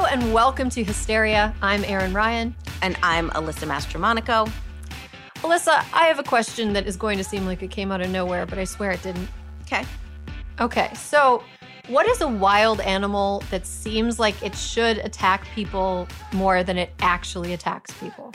and welcome to Hysteria. I'm Erin Ryan. And I'm Alyssa Mastromonaco. Alyssa, I have a question that is going to seem like it came out of nowhere, but I swear it didn't. Okay, so what is a wild animal that seems like it should attack people more than it actually attacks people?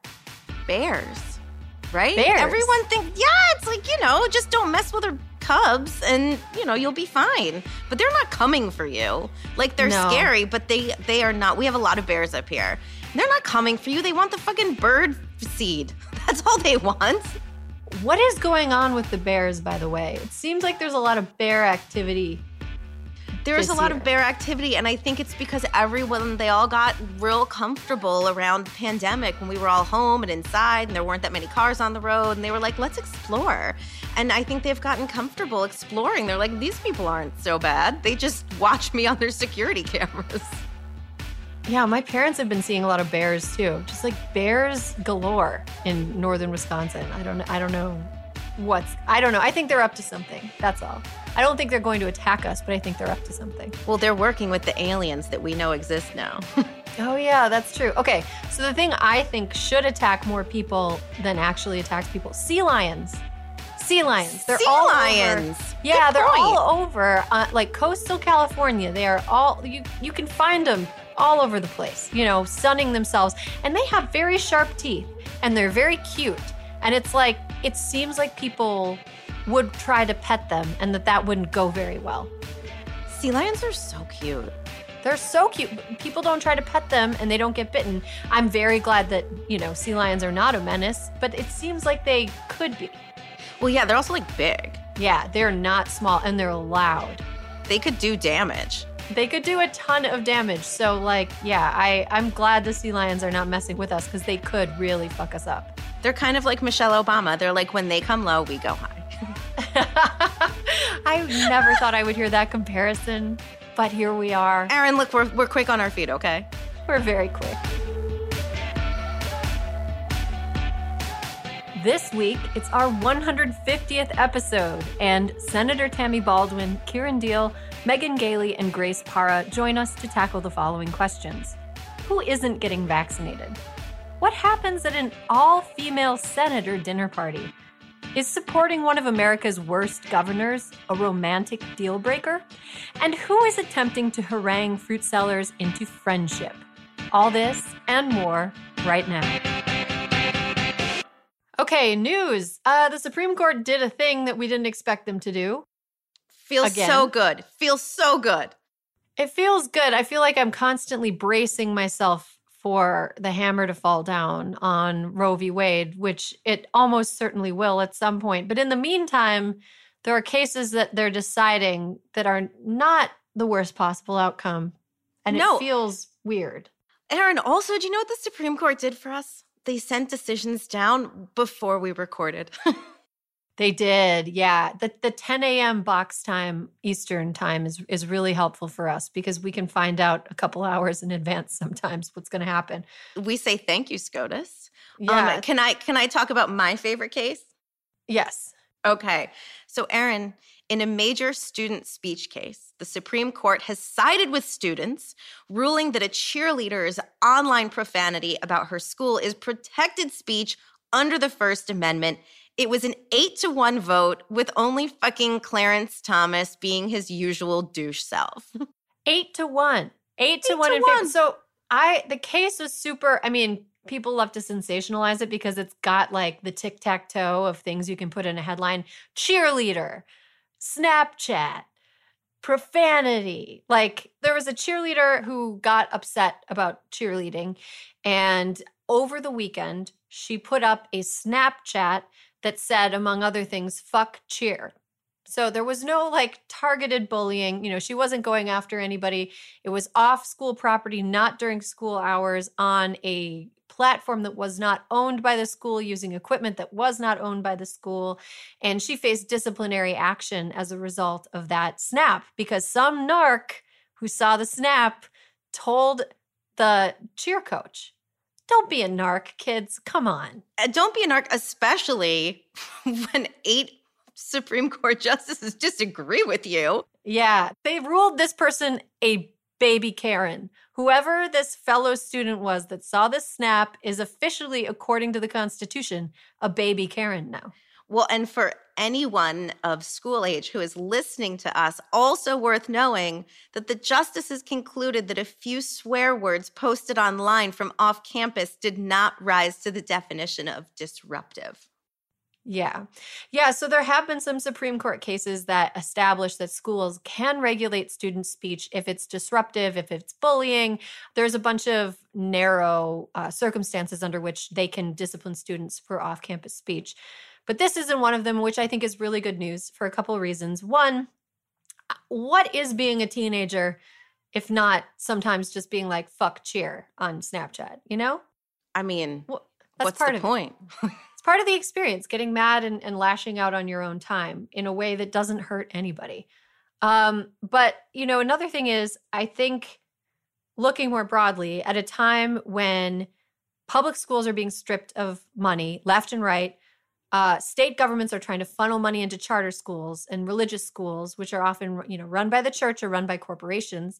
Bears, right? Bears. Everyone thinks, it's like, just don't mess with her cubs and, you'll be fine. But they're not coming for you. Like, they're scary, but they are not. We have a lot of bears up here. They're not coming for you. They want the fucking bird seed. That's all they want. What is going on with the bears, by the way? It seems like there's a lot of bear activity. There's a lot of bear activity, and I think it's because they all got real comfortable around the pandemic when we were all home and inside and there weren't that many cars on the road, and they were like, let's explore. And I think they've gotten comfortable exploring. They're like, these people aren't so bad. They just watch me on their security cameras. Yeah, my parents have been seeing a lot of bears too. Just like bears galore in northern Wisconsin. I don't know. I think they're up to something. That's all. I don't think they're going to attack us, but I think they're up to something. Well, they're working with the aliens that we know exist now. Oh, yeah, that's true. Okay, so the thing I think should attack more people than actually attacks people, sea lions. Sea lions. They're all lions. Over. Yeah, they're all over, like coastal California. They are all, you can find them all over the place, sunning themselves. And they have very sharp teeth, and they're very cute. And it's like, it seems like people would try to pet them and that wouldn't go very well. Sea lions are so cute. They're so cute. People don't try to pet them and they don't get bitten. I'm very glad that, sea lions are not a menace, but it seems like they could be. Well, yeah, they're also like big. Yeah, they're not small and they're loud. They could do damage. They could do a ton of damage. So I'm glad the sea lions are not messing with us because they could really fuck us up. They're kind of like Michelle Obama. They're like, when they come low, we go high. I never thought I would hear that comparison, but here we are. Erin, look, we're quick on our feet, okay? We're very quick. This week, it's our 150th episode, and Senator Tammy Baldwin, Kieran Deal, Megan Gailey, and Grace Parra join us to tackle the following questions. Who isn't getting vaccinated? What happens at an all-female senator dinner party? Is supporting one of America's worst governors a romantic deal breaker? And who is attempting to harangue fruit sellers into friendship? All this and more right now. Okay, news. The Supreme Court did a thing that we didn't expect them to do. Feels so good. Feels so good. It feels good. I feel like I'm constantly bracing myself for the hammer to fall down on Roe v. Wade, which it almost certainly will at some point. But in the meantime, there are cases that they're deciding that are not the worst possible outcome. And it feels weird. Erin, also, do you know what the Supreme Court did for us? They sent decisions down before we recorded. They did, yeah. The 10 a.m. box time, Eastern time, is really helpful for us because we can find out a couple hours in advance sometimes what's going to happen. We say thank you, SCOTUS. Yeah. Can I talk about my favorite case? Yes. Okay. So, Erin, in a major student speech case, the Supreme Court has sided with students, ruling that a cheerleader's online profanity about her school is protected speech under the First Amendment. It was an 8-1 vote with only fucking Clarence Thomas being his usual douche self. 8-1. 8-1 in favor. So the case was super, people love to sensationalize it because it's got like the tic-tac-toe of things you can put in a headline. Cheerleader, Snapchat, profanity. Like there was a cheerleader who got upset about cheerleading, and over the weekend, she put up a Snapchat that said, among other things, fuck cheer. So there was no like targeted bullying. She wasn't going after anybody. It was off school property, not during school hours, on a platform that was not owned by the school, using equipment that was not owned by the school. And she faced disciplinary action as a result of that snap because some narc who saw the snap told the cheer coach, don't be a narc, kids. Come on. Don't be a narc, especially when 8 Supreme Court justices disagree with you. Yeah. They ruled this person a baby Karen. Whoever this fellow student was that saw this snap is officially, according to the Constitution, a baby Karen now. Well, and for anyone of school age who is listening to us, also worth knowing that the justices concluded that a few swear words posted online from off campus did not rise to the definition of disruptive. Yeah. Yeah. So there have been some Supreme Court cases that establish that schools can regulate student speech if it's disruptive, if it's bullying. There's a bunch of narrow circumstances under which they can discipline students for off campus speech. But this isn't one of them, which I think is really good news for a couple of reasons. One, what is being a teenager if not sometimes just being like, fuck cheer on Snapchat, you know? I mean, that's what's part the of point? It's part of the experience, getting mad and lashing out on your own time in a way that doesn't hurt anybody. But, another thing is, I think looking more broadly at a time when public schools are being stripped of money left and right, state governments are trying to funnel money into charter schools and religious schools, which are often, run by the church or run by corporations.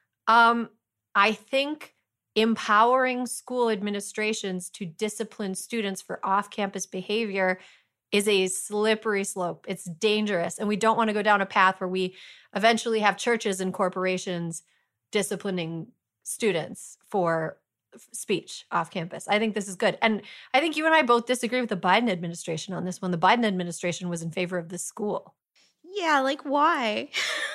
I think empowering school administrations to discipline students for off-campus behavior is a slippery slope. It's dangerous. And we don't want to go down a path where we eventually have churches and corporations disciplining students for speech off campus. I think this is good. And I think you and I both disagree with the Biden administration on this one. The Biden administration was in favor of this school. Yeah, like why?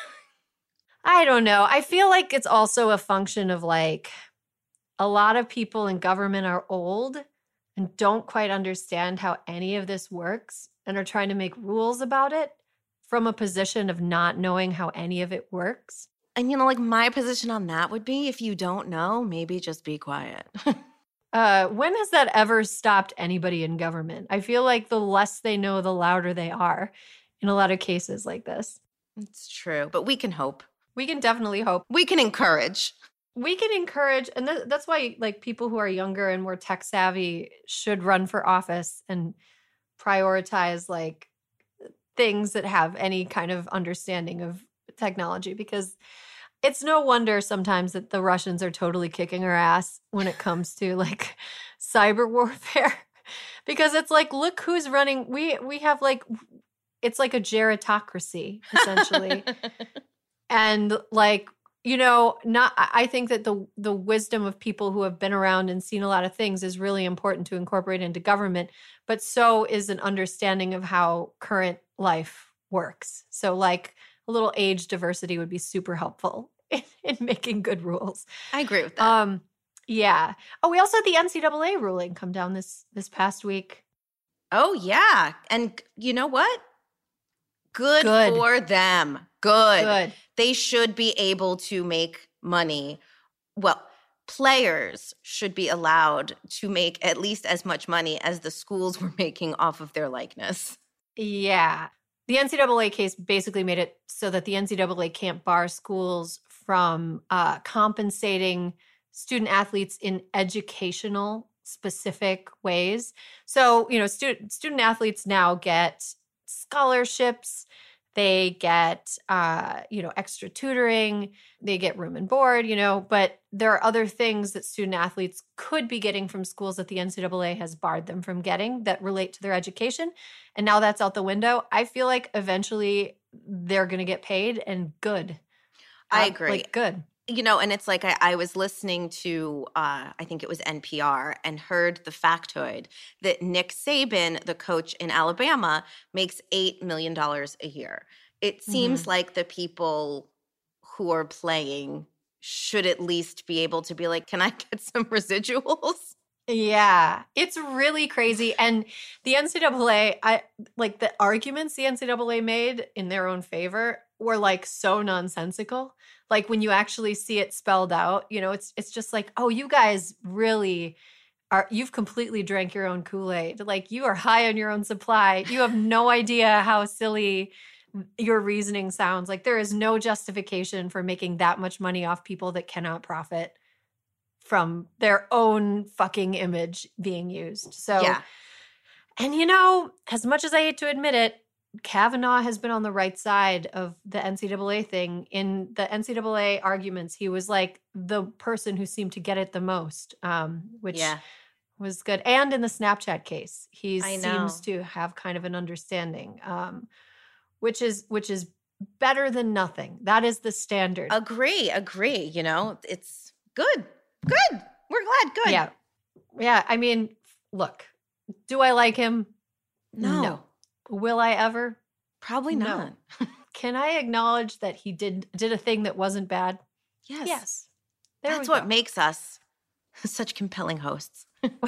I don't know. I feel like it's also a function of like a lot of people in government are old and don't quite understand how any of this works and are trying to make rules about it from a position of not knowing how any of it works. And, like my position on that would be, if you don't know, maybe just be quiet. When has that ever stopped anybody in government? I feel like the less they know, the louder they are in a lot of cases like this. It's true, but we can hope. We can definitely hope. We can encourage. We can encourage, and that's why like people who are younger and more tech savvy should run for office and prioritize like things that have any kind of understanding of technology, because it's no wonder sometimes that the Russians are totally kicking our ass when it comes to like cyber warfare, because it's like, look who's running. We have like, it's like a gerontocracy essentially. And like, I think that the wisdom of people who have been around and seen a lot of things is really important to incorporate into government, but so is an understanding of how current life works. So like a little age diversity would be super helpful in making good rules. I agree with that. Yeah. Oh, we also had the NCAA ruling come down this past week. Oh, yeah. And you know what? Good for them. Good. They should be able to make money. Well, players should be allowed to make at least as much money as the schools were making off of their likeness. Yeah. The NCAA case basically made it so that the NCAA can't bar schools from compensating student athletes in educational specific ways. So, student athletes now get scholarships. They get, extra tutoring. They get room and board, but there are other things that student athletes could be getting from schools that the NCAA has barred them from getting that relate to their education. And now that's out the window. I feel like eventually they're going to get paid, and good. I agree. Like good. And it's like I was listening to, I think it was NPR, and heard the factoid that Nick Saban, the coach in Alabama, makes $8 million a year. It seems like the people who are playing should at least be able to be like, can I get some residuals? Yeah, it's really crazy. And the NCAA, the arguments the NCAA made in their own favor were like so nonsensical. Like when you actually see it spelled out, it's just like, oh, you guys really you've completely drank your own Kool-Aid. Like you are high on your own supply. You have no idea how silly your reasoning sounds. Like there is no justification for making that much money off people that cannot profit from their own fucking image being used. So, yeah. And as much as I hate to admit it, Kavanaugh has been on the right side of the NCAA thing. In the NCAA arguments, he was like the person who seemed to get it the most, which was good. And in the Snapchat case, he seems to have kind of an understanding, which is better than nothing. That is the standard. Agree. You know, it's good. We're glad. Good. Yeah. I mean, look, do I like him? No. Will I ever? Probably not. No. Can I acknowledge that he did a thing that wasn't bad? Yes. That's what makes us such compelling hosts.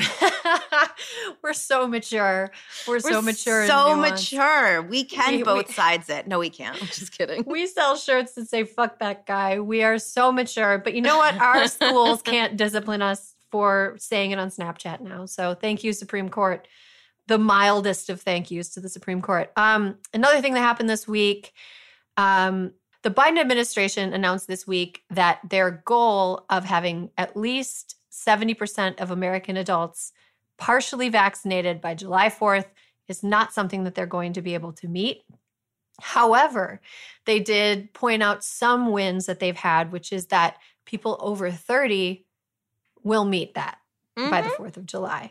We're so mature. We're so mature. So mature. We can both sides it. No, we can't. I'm just kidding. We sell shirts that say "fuck that guy." We are so mature. But you know what? Our schools can't discipline us for saying it on Snapchat now. So thank you, Supreme Court. The mildest of thank yous to the Supreme Court. Another thing that happened this week, the Biden administration announced this week that their goal of having at least 70% of American adults partially vaccinated by July 4th is not something that they're going to be able to meet. However, they did point out some wins that they've had, which is that people over 30 will meet that by the 4th of July.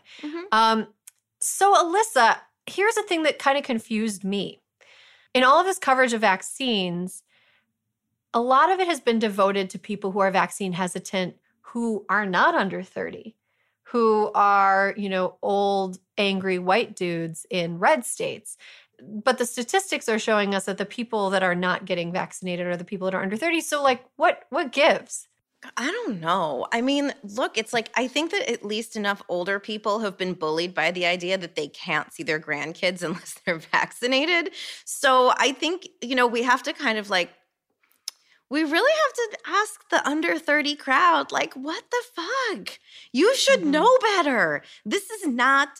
So, Alyssa, here's a thing that kind of confused me. In all of this coverage of vaccines, a lot of it has been devoted to people who are vaccine hesitant who are not under 30, who are, old, angry white dudes in red states. But the statistics are showing us that the people that are not getting vaccinated are the people that are under 30. So, what gives? I don't know. I mean, look, it's like I think that at least enough older people have been bullied by the idea that they can't see their grandkids unless they're vaccinated. So I think, we have to kind of we really have to ask the under 30 crowd, what the fuck? You should know better. This is not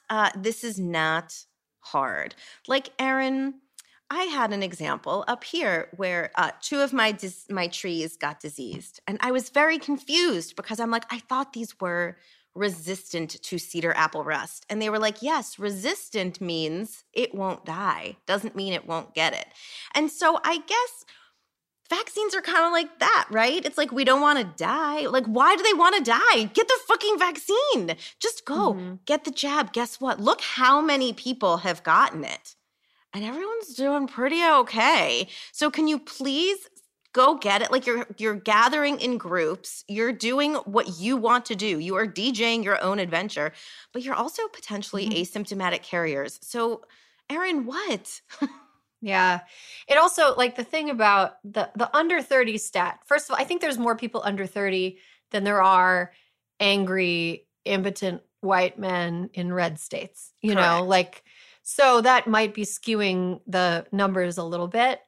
hard. Erin, I had an example up here where 2 of my trees got diseased. And I was very confused because I'm I thought these were resistant to cedar apple rust. And they were like, yes, resistant means it won't die. Doesn't mean it won't get it. And so I guess vaccines are kind of like that, right? It's we don't want to die. Why do they want to die? Get the fucking vaccine. Just go get the jab. Guess what? Look how many people have gotten it. And everyone's doing pretty okay. So can you please go get it? You're gathering in groups. You're doing what you want to do. You are DJing your own adventure, but you're also potentially asymptomatic carriers. So, Erin, what? Yeah. It also, the thing about the under 30 stat, first of all, I think there's more people under 30 than there are angry, impotent white men in red states, Correct. So that might be skewing the numbers a little bit.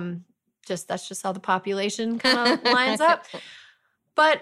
That's just how the population kind of lines up. But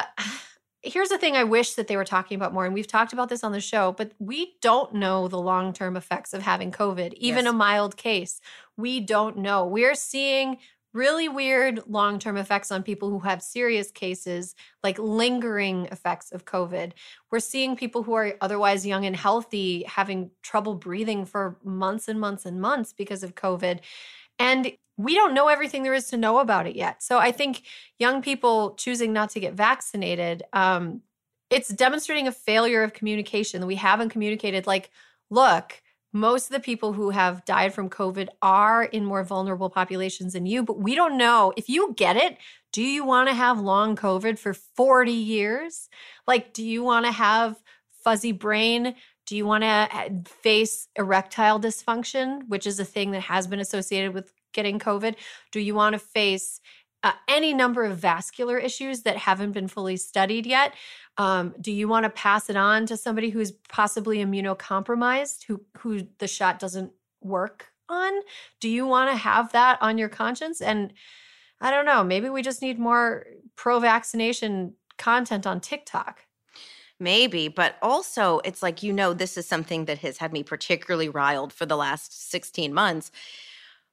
here's the thing I wish that they were talking about more, and we've talked about this on the show, but we don't know the long-term effects of having COVID, even a mild case. We don't know. We're seeing really weird long-term effects on people who have serious cases, lingering effects of COVID. We're seeing people who are otherwise young and healthy having trouble breathing for months and months and months because of COVID. And we don't know everything there is to know about it yet. So I think young people choosing not to get vaccinated, it's demonstrating a failure of communication that we haven't communicated. Look, most of the people who have died from COVID are in more vulnerable populations than you, but we don't know. If you get it, do you want to have long COVID for 40 years? Do you want to have fuzzy brain? Do you want to face erectile dysfunction, which is a thing that has been associated with getting COVID? Do you want to face any number of vascular issues that haven't been fully studied yet? Do you want to pass it on to somebody who's possibly immunocompromised, who the shot doesn't work on? Do you want to have that on your conscience? And I don't know, maybe we just need more pro-vaccination content on TikTok. Maybe, but also it's this is something that has had me particularly riled for the last 16 months.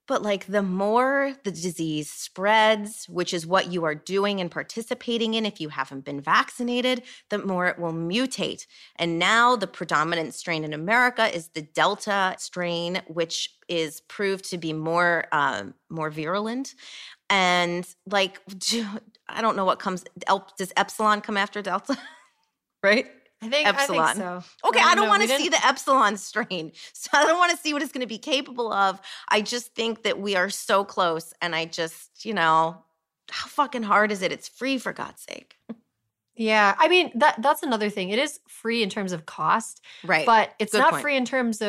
But like the more the disease spreads, which is what you are doing and participating in if you haven't been vaccinated, the more it will mutate. And now the predominant strain in America is the Delta strain, which is proved to be more virulent. And like, I don't know what comes. Does Epsilon come after Delta? Right? I think so. Okay, I don't want to see the Epsilon strain. So I don't want to see what it's going to be capable of. I just think that we are so close. And I just, how fucking hard is it? It's free, for God's sake. Yeah. I mean, that's another thing. It is free in terms of cost. Right. But it's Good not point. free in terms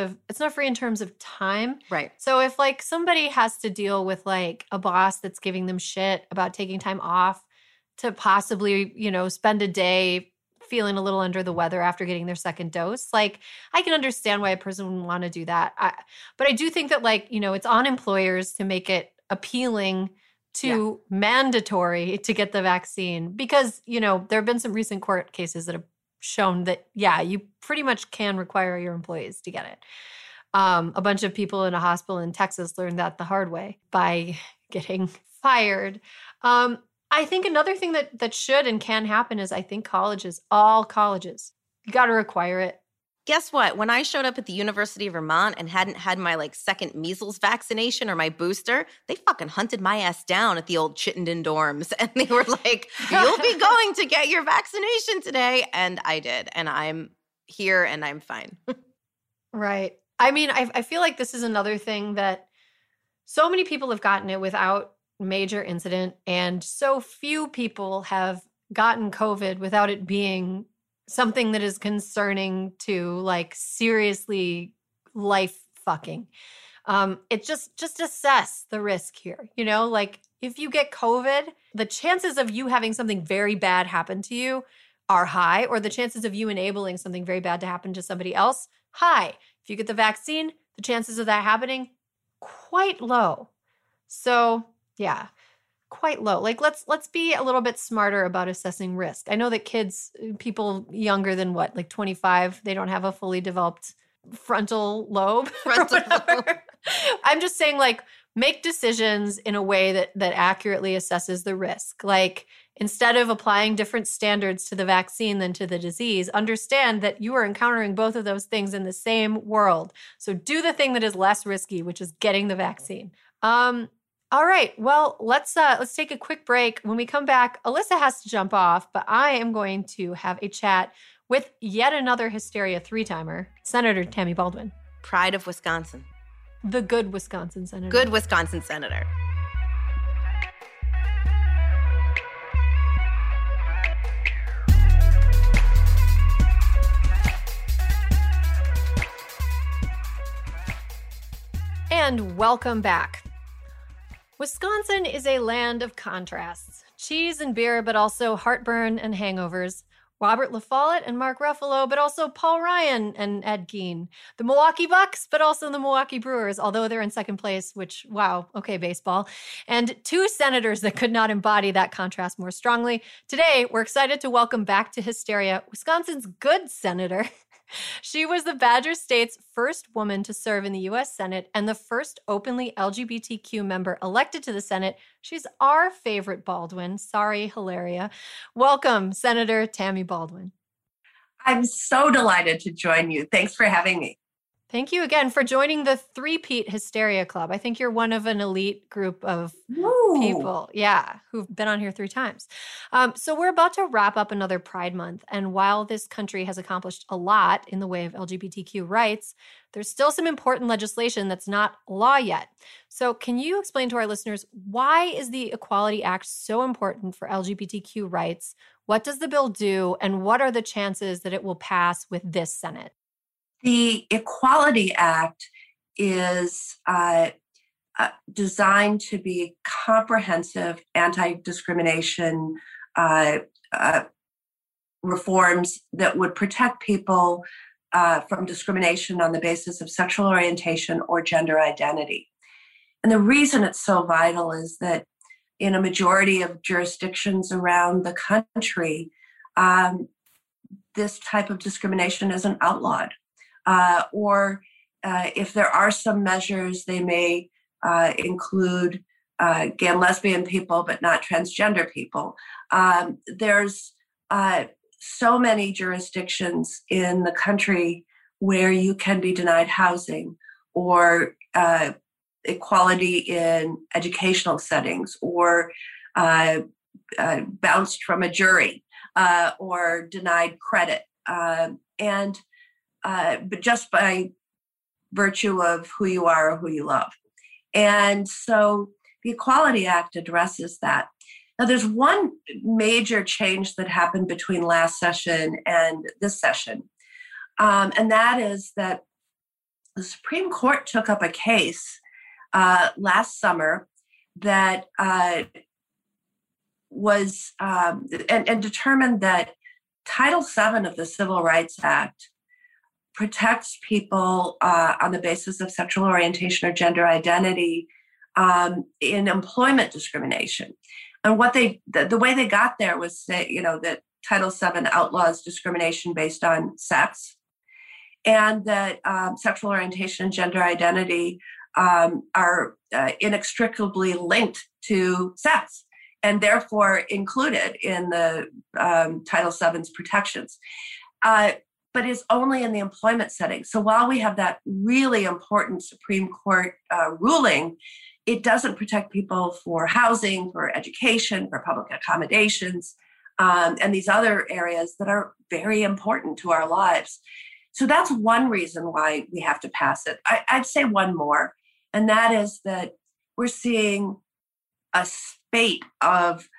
of time. Right. So if like somebody has to deal with like a boss that's giving them shit about taking time off to possibly, spend a day feeling a little under the weather after getting their second dose, like I can understand why a person would want to do that. But I do think that like, it's on employers to make it appealing to mandatory to get the vaccine, because, there have been some recent court cases that have shown that, you pretty much can require your employees to get it. A bunch of people in a hospital in Texas learned that the hard way by getting fired. I think another thing that should and can happen is I think all colleges, you got to require it. Guess what? When I showed up at the University of Vermont and hadn't had my second measles vaccination or my booster, they fucking hunted my ass down at the old Chittenden dorms. And they were like, you'll be going to get your vaccination today. And I did. And I'm here and I'm fine. Right. I mean, I feel like this is another thing that so many people have gotten it without major incident, and so few people have gotten COVID without it being something that is concerning to like seriously life fucking. It just assess the risk here. Like if you get COVID, the chances of you having something very bad happen to you are high, or the chances of you enabling something very bad to happen to somebody else, high. If you get the vaccine, the chances of that happening, quite low. So yeah, quite low. Like let's be a little bit smarter about assessing risk. I know that people younger than 25, they don't have a fully developed frontal lobe. I'm just saying, like, make decisions in a way that accurately assesses the risk. Like, instead of applying different standards to the vaccine than to the disease, understand that you are encountering both of those things in the same world. So do the thing that is less risky, which is getting the vaccine. All right. Well, let's take a quick break. When we come back, Alyssa has to jump off, but I am going to have a chat with yet another Hysteria 3-timer, Senator Tammy Baldwin. Pride of Wisconsin. The good Wisconsin senator. Good Wisconsin senator. And welcome back. Wisconsin is a land of contrasts. Cheese and beer, but also heartburn and hangovers. Robert La Follette and Mark Ruffalo, but also Paul Ryan and Ed Gein. The Milwaukee Bucks, but also the Milwaukee Brewers, although they're in second place, which, wow, okay, baseball. And two senators that could not embody that contrast more strongly. Today, we're excited to welcome back to Hysteria, Wisconsin's good senator. She was the Badger State's first woman to serve in the U.S. Senate and the first openly LGBTQ member elected to the Senate. She's our favorite Baldwin. Sorry, Hilaria. Welcome, Senator Tammy Baldwin. I'm so delighted to join you. Thanks for having me. Thank you again for joining the Three-Peat Hysteria Club. I think you're one of an elite group of people, who've been on here 3 times. So we're about to wrap up another Pride Month. And while this country has accomplished a lot in the way of LGBTQ rights, there's still some important legislation that's not law yet. So can you explain to our listeners, why is the Equality Act so important for LGBTQ rights? What does the bill do? And what are the chances that it will pass with this Senate? The Equality Act is designed to be comprehensive anti-discrimination reforms that would protect people from discrimination on the basis of sexual orientation or gender identity. And the reason it's so vital is that in a majority of jurisdictions around the country, this type of discrimination isn't outlawed. Or if there are some measures, they may include gay and lesbian people, but not transgender people. There's so many jurisdictions in the country where you can be denied housing or equality in educational settings or bounced from a jury or denied credit. But just by virtue of who you are or who you love. And so the Equality Act addresses that. Now, there's one major change that happened between last session and this session, and that is that the Supreme Court took up a case last summer that was and determined that Title VII of the Civil Rights Act protects people on the basis of sexual orientation or gender identity in employment discrimination. And the way they got there was that Title VII outlaws discrimination based on sex, and that sexual orientation and gender identity are inextricably linked to sex, and therefore included in the Title VII's protections. But is only in the employment setting. So while we have that really important Supreme Court ruling, it doesn't protect people for housing, for education, for public accommodations, and these other areas that are very important to our lives. So that's one reason why we have to pass it. I'd say one more, and that is that we're seeing a spate of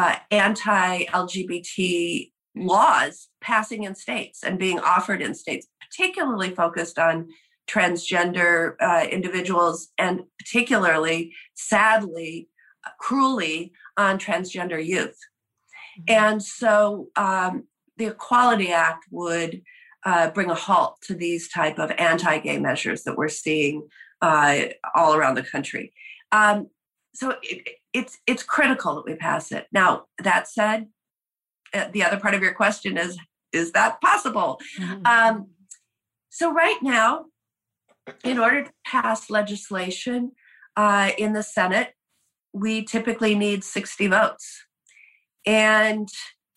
anti-LGBT laws passing in states and being offered in states, particularly focused on transgender individuals and particularly, sadly, cruelly on transgender youth. And so the Equality Act would bring a halt to these type of anti-gay measures that we're seeing all around the country. So it's critical that we pass it. Now, that said, the other part of your question is that possible? Mm-hmm. So right now, in order to pass legislation in the Senate, we typically need 60 votes. And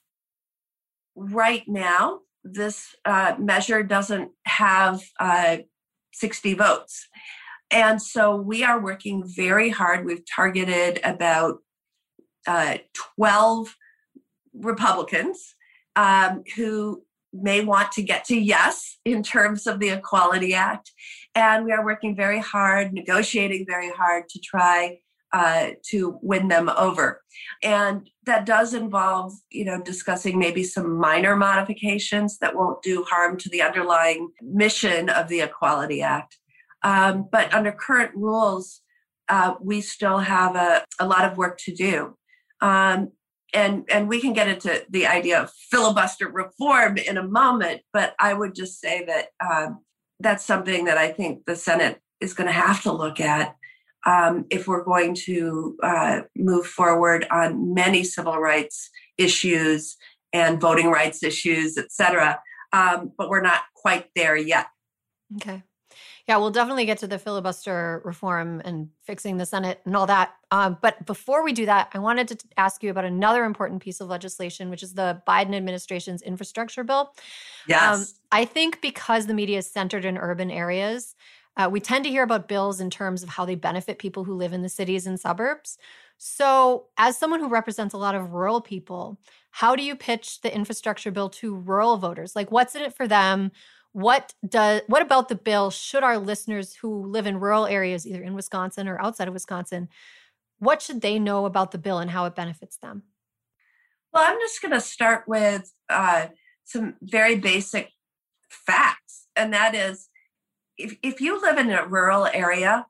right now, this measure doesn't have 60 votes. And so we are working very hard. We've targeted about 12 Republicans who may want to get to yes in terms of the Equality Act. And we are working very hard, negotiating very hard to try to win them over. And that does involve, discussing maybe some minor modifications that won't do harm to the underlying mission of the Equality Act. But under current rules, we still have a lot of work to do. And we can get into the idea of filibuster reform in a moment, but I would just say that that's something that I think the Senate is going to have to look at if we're going to move forward on many civil rights issues and voting rights issues, et cetera. But we're not quite there yet. Okay. Yeah, we'll definitely get to the filibuster reform and fixing the Senate and all that. But before we do that, I wanted to ask you about another important piece of legislation, which is the Biden administration's infrastructure bill. Yes. I think because the media is centered in urban areas, we tend to hear about bills in terms of how they benefit people who live in the cities and suburbs. So as someone who represents a lot of rural people, how do you pitch the infrastructure bill to rural voters? Like, what's in it for them? What about the bill should our listeners who live in rural areas, either in Wisconsin or outside of Wisconsin, what should they know about the bill and how it benefits them? Well, I'm just going to start with some very basic facts. And that is, if you live in a rural area,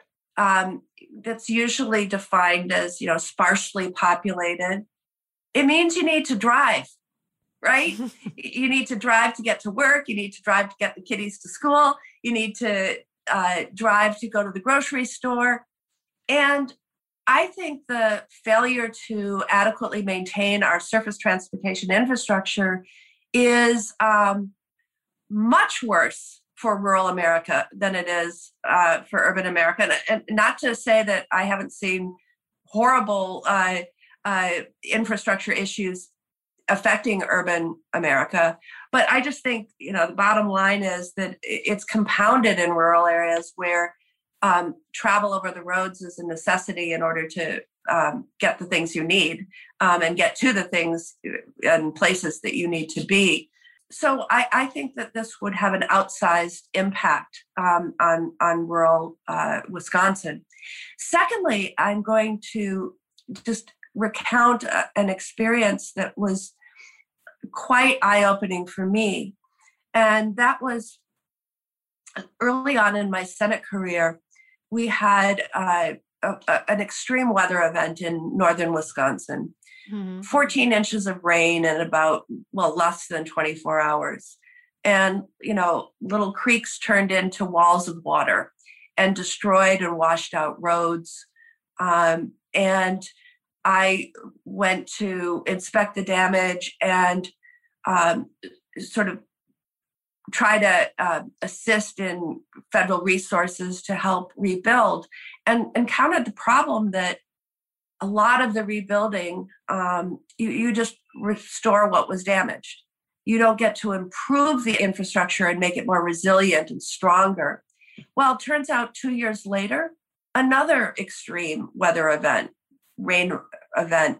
that's usually defined as, sparsely populated, it means you need to drive. Right? You need to drive to get to work. You need to drive to get the kiddies to school. You need to drive to go to the grocery store. And I think the failure to adequately maintain our surface transportation infrastructure is much worse for rural America than it is for urban America. And not to say that I haven't seen horrible infrastructure issues affecting urban America, but I just think, the bottom line is that it's compounded in rural areas where travel over the roads is a necessity in order to get the things you need and get to the things and places that you need to be. So I think that this would have an outsized impact on rural Wisconsin. Secondly, I'm going to just recount an experience that was quite eye-opening for me. And that was early on in my Senate career. We had an extreme weather event in northern Wisconsin. 14 inches of rain in about, less than 24 hours. And, little creeks turned into walls of water and destroyed and washed out roads. And I went to inspect the damage and sort of try to assist in federal resources to help rebuild, and encountered the problem that a lot of the rebuilding, you just restore what was damaged. You don't get to improve the infrastructure and make it more resilient and stronger. Well, it turns out 2 years later, another extreme weather event, rain event.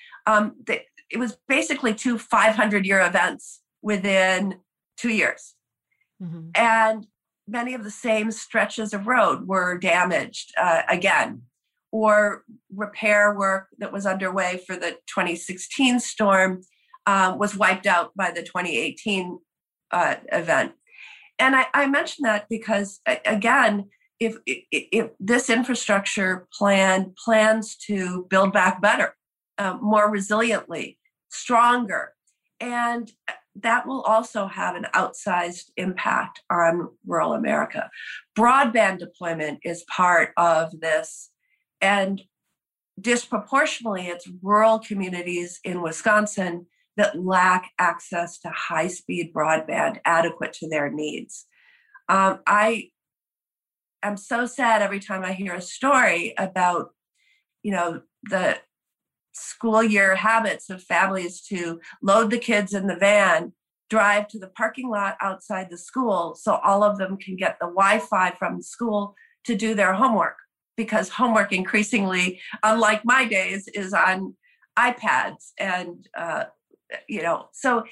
It was basically 2 500-year events within 2 years. Mm-hmm. And many of the same stretches of road were damaged again, or repair work that was underway for the 2016 storm was wiped out by the 2018 event. And I mention that because, again, if this infrastructure plan plans to build back better, more resiliently, stronger, and that will also have an outsized impact on rural America. Broadband deployment is part of this, and disproportionately, it's rural communities in Wisconsin that lack access to high-speed broadband adequate to their needs. I am so sad every time I hear a story about, the school year habits of families to load the kids in the van, drive to the parking lot outside the school so all of them can get the Wi-Fi from the school to do their homework, because homework increasingly, unlike my days, is on iPads. And, so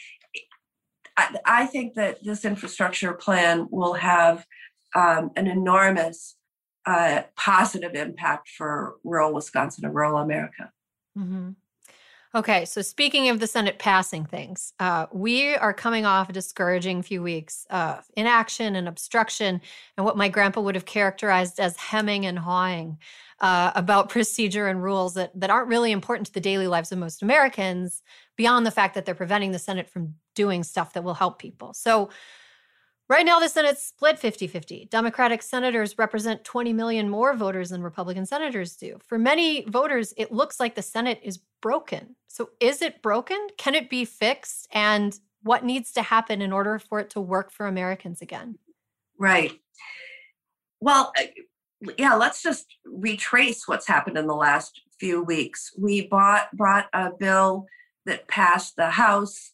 I think that this infrastructure plan will have an enormous positive impact for rural Wisconsin and rural America. Mm-hmm. Okay, so speaking of the Senate passing things, we are coming off a discouraging few weeks of inaction and obstruction and what my grandpa would have characterized as hemming and hawing about procedure and rules that aren't really important to the daily lives of most Americans, beyond the fact that they're preventing the Senate from doing stuff that will help people. So right now, the Senate's split 50-50. Democratic senators represent 20 million more voters than Republican senators do. For many voters, it looks like the Senate is broken. So is it broken? Can it be fixed? And what needs to happen in order for it to work for Americans again? Right. Well, let's just retrace what's happened in the last few weeks. We brought a bill that passed the House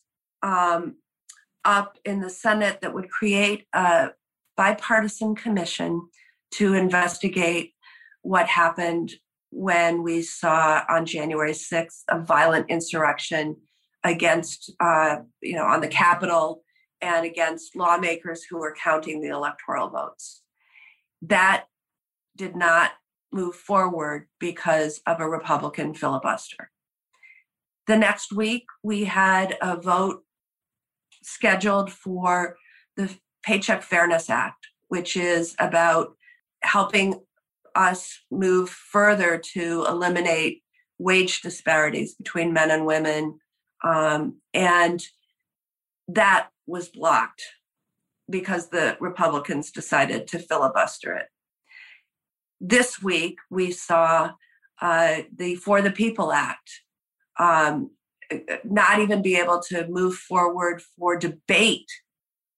up in the Senate that would create a bipartisan commission to investigate what happened when we saw on January 6th a violent insurrection against, on the Capitol and against lawmakers who were counting the electoral votes. That did not move forward because of a Republican filibuster. The next week, we had a vote scheduled for the Paycheck Fairness Act, which is about helping us move further to eliminate wage disparities between men and women. And that was blocked because the Republicans decided to filibuster it. This week, we saw the For the People Act not even be able to move forward for debate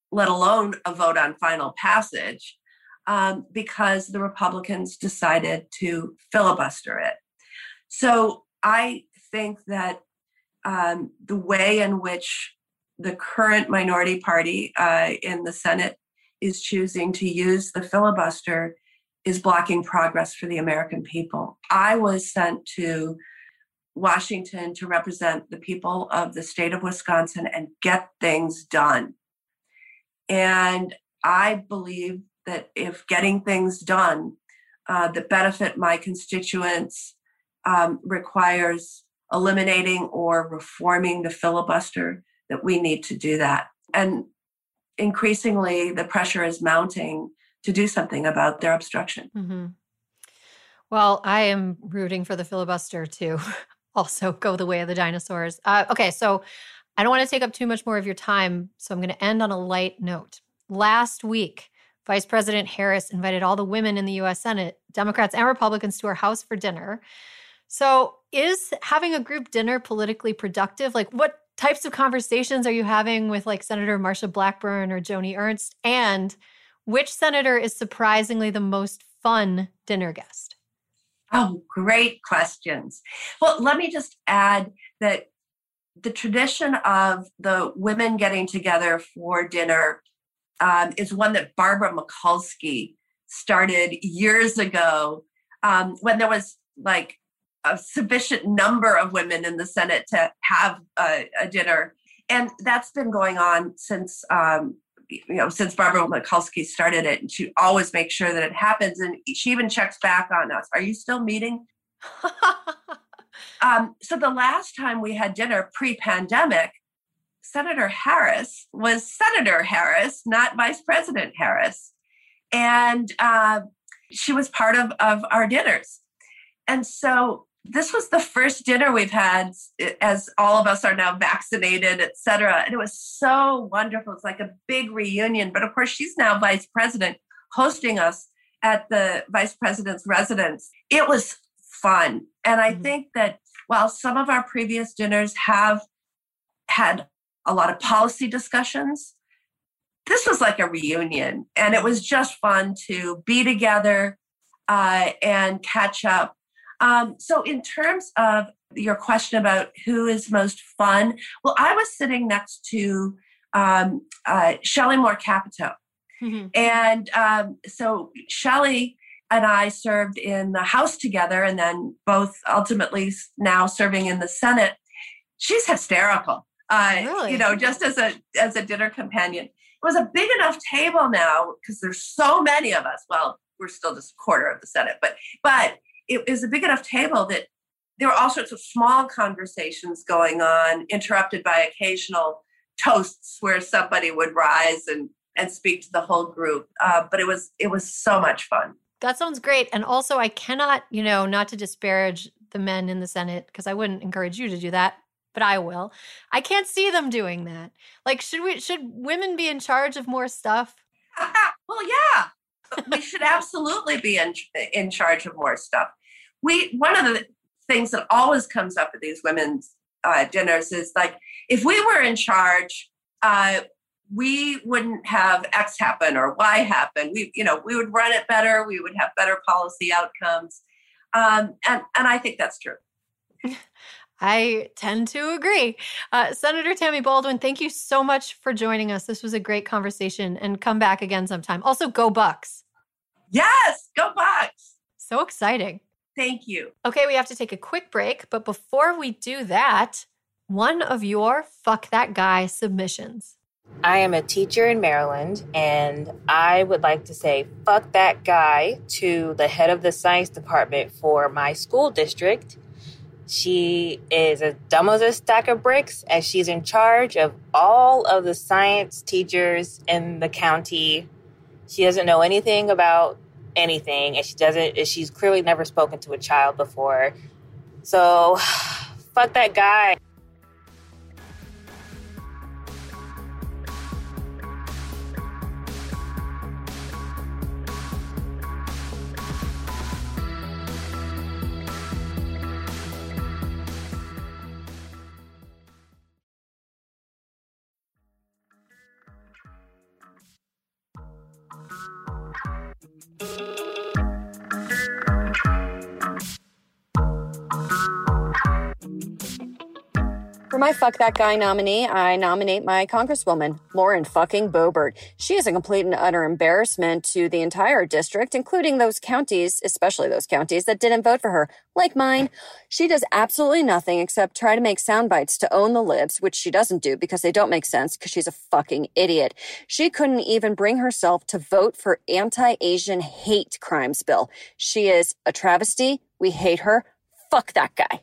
let alone a vote on final passage, because the Republicans decided to filibuster it. So I think that the way in which the current minority party in the Senate is choosing to use the filibuster is blocking progress for the American people. I was sent to Washington to represent the people of the state of Wisconsin and get things done. And I believe that if getting things done that benefit my constituents requires eliminating or reforming the filibuster, that we need to do that. And increasingly, the pressure is mounting to do something about their obstruction. Mm-hmm. Well, I am rooting for the filibuster to also go the way of the dinosaurs. Okay, so I don't want to take up too much more of your time, so I'm going to end on a light note. Last week, Vice President Harris invited all the women in the U.S. Senate, Democrats and Republicans, to her house for dinner. So is having a group dinner politically productive? Like, what types of conversations are you having with like Senator Marsha Blackburn or Joni Ernst? And which senator is surprisingly the most fun dinner guest? Oh, great questions. Well, let me just add that the tradition of the women getting together for dinner is one that Barbara Mikulski started years ago when there was like a sufficient number of women in the Senate to have a dinner. And that's been going on since Barbara Mikulski started it. And she always makes sure that it happens. And she even checks back on us. Are you still meeting? So the last time we had dinner pre-pandemic, Senator Harris was Senator Harris, not Vice President Harris. And she was part of our dinners. And so this was the first dinner we've had as all of us are now vaccinated, et cetera. And it was so wonderful. It's like a big reunion. But of course, she's now vice president hosting us at the vice president's residence. It was fun. And I think that while some of our previous dinners have had a lot of policy discussions, this was like a reunion. And it was just fun to be together and catch up. So in terms of your question about who is most fun, well, I was sitting next to Shelley Moore Capito. Mm-hmm. And so Shelley and I served in the House together and then both ultimately now serving in the Senate. She's hysterical, really? Just as a dinner companion. It was a big enough table now because there's so many of us. Well, we're still just a quarter of the Senate, but it was a big enough table that there were all sorts of small conversations going on, interrupted by occasional toasts where somebody would rise and speak to the whole group. But it was so much fun. That sounds great. And also, I cannot, not to disparage the men in the Senate, because I wouldn't encourage you to do that, but I will. I can't see them doing that. Like, should women be in charge of more stuff? Well, yeah. We should absolutely be in charge of more stuff. One of the things that always comes up at these women's dinners is like, if we were in charge, we wouldn't have X happen or Y happen. We would run it better. We would have better policy outcomes. And I think that's true. I tend to agree. Senator Tammy Baldwin, thank you so much for joining us. This was a great conversation, and come back again sometime. Also, go Bucks. Yes, go Bucks. So exciting. Thank you. Okay, we have to take a quick break, but before we do that, one of your Fuck That Guy submissions. I am a teacher in Maryland, and I would like to say fuck that guy to the head of the science department for my school district. She is as dumb as a stack of bricks, and she's in charge of all of the science teachers in the county. She doesn't know anything about anything, and she's clearly never spoken to a child before. So, fuck that guy. For my Fuck That Guy nominee, I nominate my Congresswoman, Lauren fucking Boebert. She is a complete and utter embarrassment to the entire district, including those counties, especially those counties that didn't vote for her, like mine. She does absolutely nothing except try to make sound bites to own the libs, which she doesn't do because they don't make sense because she's a fucking idiot. She couldn't even bring herself to vote for anti-Asian hate crimes bill. She is a travesty. We hate her. Fuck that guy.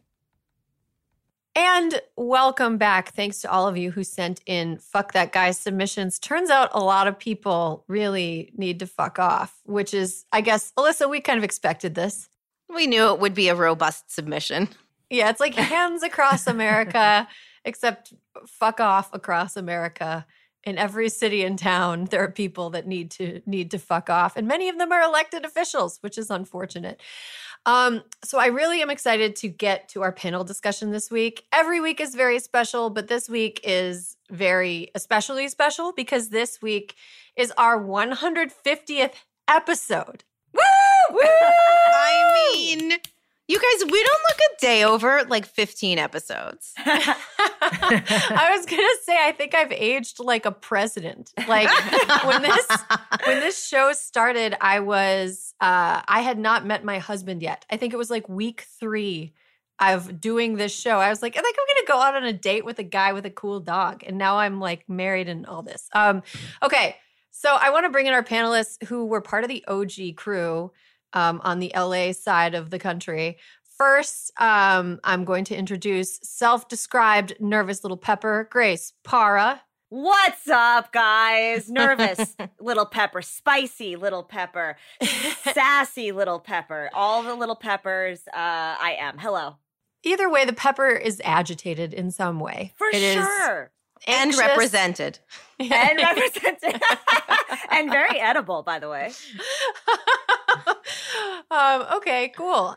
And welcome back. Thanks to all of you who sent in Fuck That Guy submissions. Turns out a lot of people really need to fuck off, which is, I guess, Alyssa, we kind of expected this. We knew it would be a robust submission. Yeah, it's like hands across America, except fuck off across America. In every city and town, there are people that need to fuck off. And many of them are elected officials, which is unfortunate. So I really am excited to get to our panel discussion this week. Every week is very special, but this week is very especially special because this week is our 150th episode. Woo! Woo! I mean, you guys, we don't look a day over like 15 episodes. I was going to say, I think I've aged like a president. Like when this show started, I had not met my husband yet. I think it was like week 3 of doing this show. I was like, I think I'm going to go out on a date with a guy with a cool dog. And now I'm like married and all this. Okay. So I want to bring in our panelists who were part of the OG crew on the LA side of the country. First, I'm going to introduce self-described nervous little pepper, Grace Para. What's up, guys? Nervous little pepper, spicy little pepper, sassy little pepper, all the little peppers I am. Hello. Either way, the pepper is agitated in some way. For sure. And represented. And represented. And very edible, by the way. Okay, cool.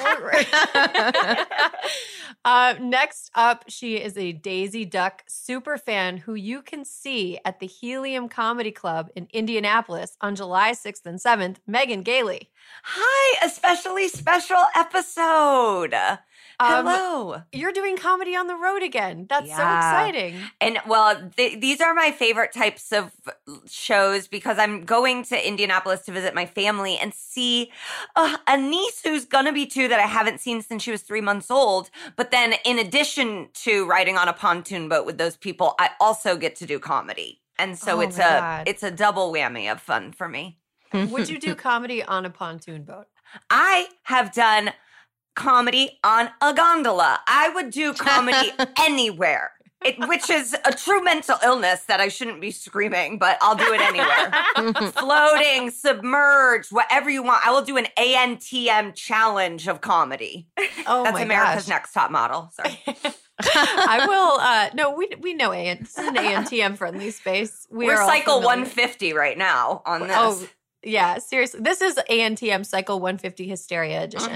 Next up, she is a Daisy Duck super fan who you can see at the Helium Comedy Club in Indianapolis on July 6th and 7th, Megan Gailey. Hi, especially special episode. Hello. You're doing comedy on the road again. That's so exciting. And well, these are my favorite types of shows because I'm going to Indianapolis to visit my family and see a niece who's going to be 2 that I haven't seen since she was 3 months old. But then in addition to riding on a pontoon boat with those people, I also get to do comedy. And so it's a double whammy of fun for me. Would you do comedy on a pontoon boat? I have done comedy on a gondola. I would do comedy anywhere, which is a true mental illness that I shouldn't be screaming, but I'll do it anywhere. Floating, submerged, whatever you want. I will do an ANTM challenge of comedy. Oh, that's America's Next Top Model. Sorry. I will. No, we know this is an ANTM friendly space. We're cycle 150 right now on this. Oh, yeah, seriously. This is ANTM Cycle 150 Hysteria Edition.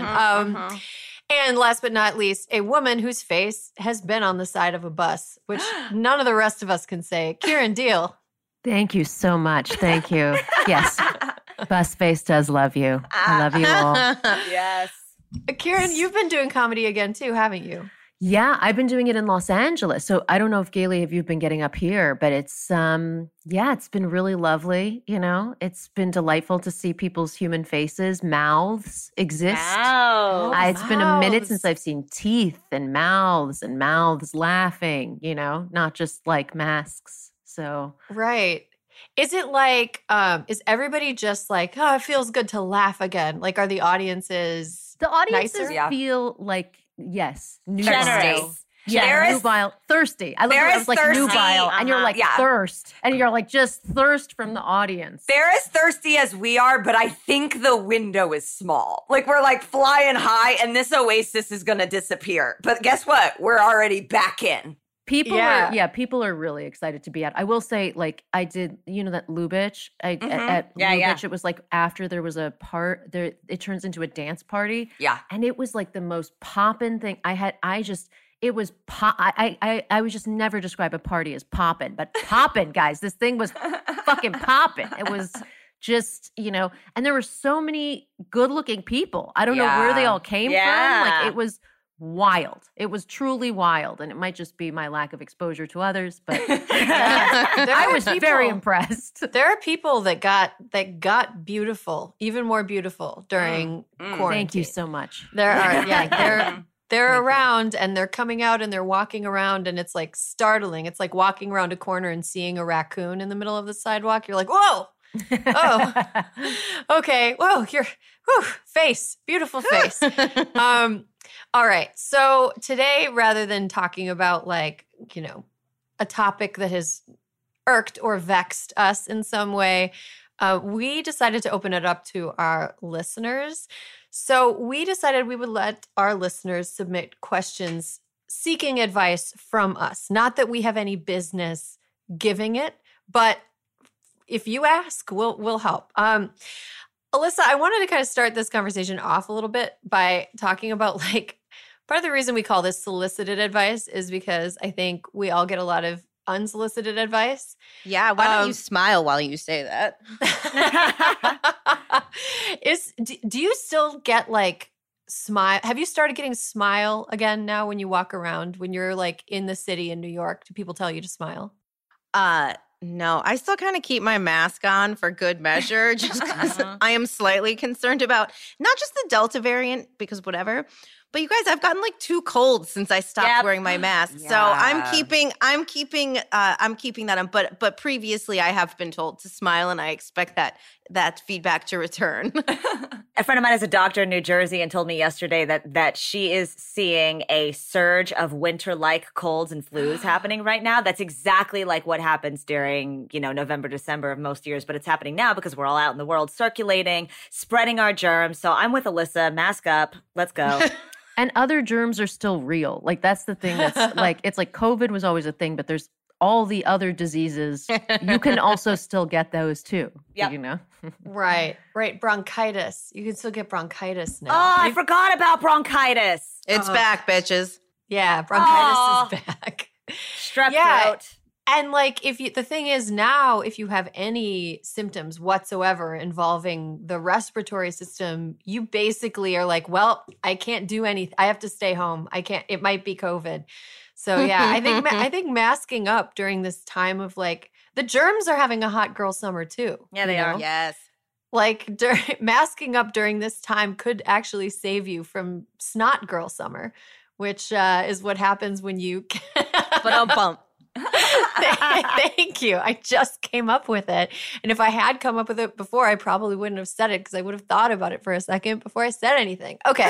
And last but not least, a woman whose face has been on the side of a bus, which none of the rest of us can say. Kieran Deal. Thank you so much. Thank you. Yes, bus face does love you. I love you all. Yes. Kieran, you've been doing comedy again too, haven't you? Yeah, I've been doing it in Los Angeles. So I don't know if Gailey, if you've been getting up here, but it's it's been really lovely. You know, it's been delightful to see people's human faces, mouths exist. Wow. It's been a minute since I've seen teeth and mouths laughing, you know, not just like masks. So right. Is it like, is everybody just like, oh, it feels good to laugh again? Like, are the audiences nicer? feel like, yes, generous. Yeah, nubile, thirsty. I love it. I was like thirsty. nubile, and you're like thirst, and you're like just thirst from the audience. They're as thirsty as we are, but I think the window is small. Like we're like flying high, and this oasis is going to disappear. But guess what? We're already back in. People are really excited to be out. I will say, like, I did, you know, that Lubitsch. At Lubitsch, it was like after there was a part there, it turns into a dance party. Yeah. And it was like the most poppin' thing it was I would just never describe a party as poppin', but poppin', guys. This thing was fucking poppin'. It was just, you know, and there were so many good looking people. I don't know where they all came from. Like it was wild. It was truly wild. And it might just be my lack of exposure to others, but I was very impressed. There are people that got beautiful, even more beautiful during quarantine. Thank you so much. There are, they're around and they're coming out and they're walking around and it's like startling. It's like walking around a corner and seeing a raccoon in the middle of the sidewalk. You're like, whoa. Oh, okay. Whoa, face, beautiful face. All right. So today, rather than talking about like, a topic that has irked or vexed us in some way, we decided to open it up to our listeners. So we decided we would let our listeners submit questions seeking advice from us. Not that we have any business giving it, but if you ask, we'll help. Alyssa, I wanted to kind of start this conversation off a little bit by talking about like part of the reason we call this solicited advice is because I think we all get a lot of unsolicited advice. Yeah, why don't you smile while you say that? Do you still get like smile? Have you started getting smile again now when you walk around, when you're like in the city in New York? Do people tell you to smile? No, I still kind of keep my mask on for good measure just because I am slightly concerned about not just the Delta variant, because whatever, but you guys, I've gotten like 2 colds since I stopped wearing my mask. Yeah. So I'm keeping that on. But previously I have been told to smile and I expect that feedback to return. A friend of mine is a doctor in New Jersey and told me yesterday that she is seeing a surge of winter-like colds and flus happening right now. That's exactly like what happens during, November, December of most years, but it's happening now because we're all out in the world circulating, spreading our germs. So I'm with Alyssa, mask up, let's go. And other germs are still real. Like that's the thing that's like, it's like COVID was always a thing, but there's all the other diseases. You can also still get those too. Yep. Right. Bronchitis. You can still get bronchitis now. Oh, I forgot about bronchitis. It's back, bitches. Yeah, bronchitis is back. Strep throat. And like the thing is now, if you have any symptoms whatsoever involving the respiratory system, you basically are like, well, I can't do anything. I have to stay home. It might be COVID. So yeah, I think masking up during this time of like, the germs are having a hot girl summer too. Yeah, they are. Yes. Like masking up during this time could actually save you from snot girl summer, which is what happens when you But I'll bump. Thank you. I just came up with it. And if I had come up with it before, I probably wouldn't have said it because I would have thought about it for a second before I said anything. Okay.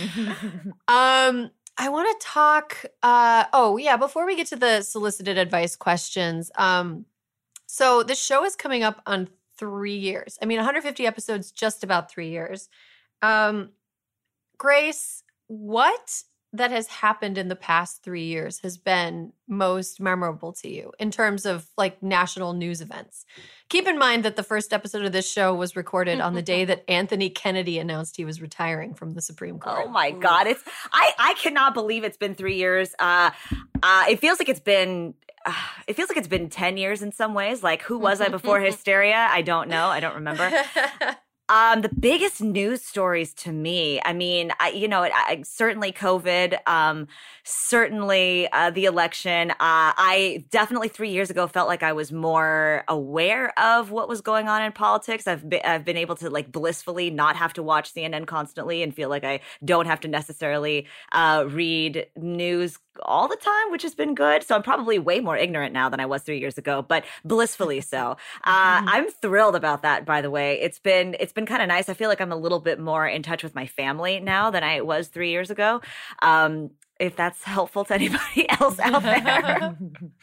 I want to talk, before we get to the solicited advice questions. So the show is coming up on 3 years. I mean, 150 episodes, just about 3 years. Grace, what that has happened in the past 3 years has been most memorable to you in terms of like national news events? Keep in mind that the first episode of this show was recorded on the day that Anthony Kennedy announced he was retiring from the Supreme Court. Oh my God. I cannot believe it's been 3 years. It feels like it's been 10 years in some ways. Like, who was I before hysteria? I don't know. I don't remember. The biggest news stories to me, I mean, certainly COVID, certainly the election. I definitely 3 years ago felt like I was more aware of what was going on in politics. I've been able to like blissfully not have to watch CNN constantly and feel like I don't have to necessarily read news all the time, which has been good. So I'm probably way more ignorant now than I was 3 years ago, but blissfully so. I'm thrilled about that, by the way. It's been kind of nice. I feel like I'm a little bit more in touch with my family now than I was 3 years ago. If that's helpful to anybody else out there.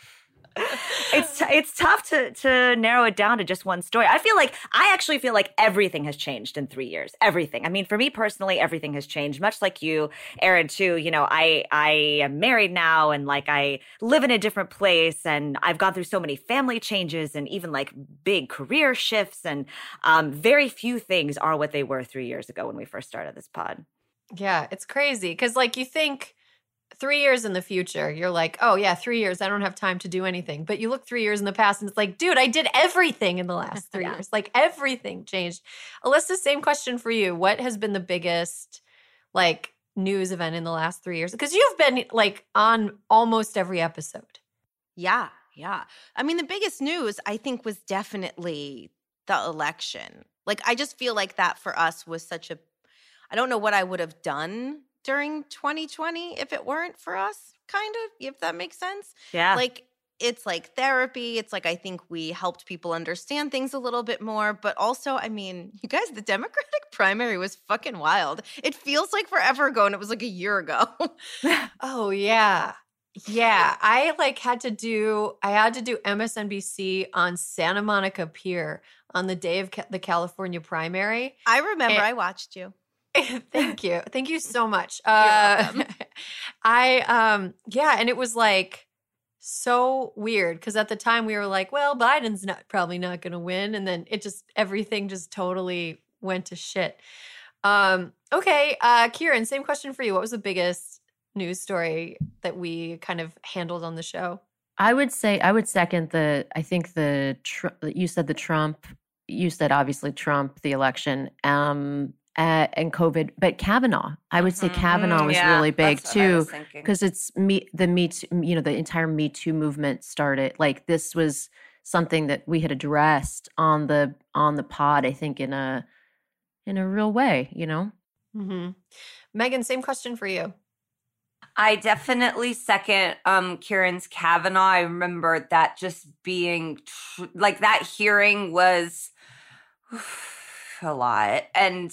It's tough to narrow it down to just one story. I actually feel like everything has changed in 3 years. Everything. I mean, for me personally, everything has changed. Much like you, Erin, too. I am married now, and like I live in a different place, and I've gone through so many family changes, and even like big career shifts, and very few things are what they were 3 years ago when we first started this pod. Yeah, it's crazy because like you think 3 years in the future, you're like, oh yeah, 3 years, I don't have time to do anything. But you look 3 years in the past and it's like, dude, I did everything in the last 3 years. Like everything changed. Alyssa, same question for you. What has been the biggest like news event in the last 3 years? Because you've been like on almost every episode. Yeah. I mean, the biggest news, I think, was definitely the election. Like, I just feel like that for us was such a, I don't know what I would have done during 2020 if it weren't for us, kind of, if that makes sense. Yeah. Like, it's like therapy. It's like, I think we helped people understand things a little bit more. But also, I mean, you guys, the Democratic primary was fucking wild. It feels like forever ago, and it was like a year ago. Oh, yeah. Yeah, I had to do MSNBC on Santa Monica Pier on the day of the California primary. I remember I watched you. Thank you. Thank you so much. You're welcome. And it was like so weird because at the time we were like, well, Biden's probably not going to win. And then everything just totally went to shit. Okay. Kieran, same question for you. What was the biggest news story that we kind of handled on the show? I would second you said obviously Trump, the election, and COVID, but Kavanaugh. I would say Kavanaugh was really big too, because it's the Me Too, the entire Me Too movement started. Like, this was something that we had addressed on the pod, I think, in a real way, Mm-hmm. Megan, same question for you. I definitely second Kieran's Kavanaugh. I remember that just being that hearing was a lot, and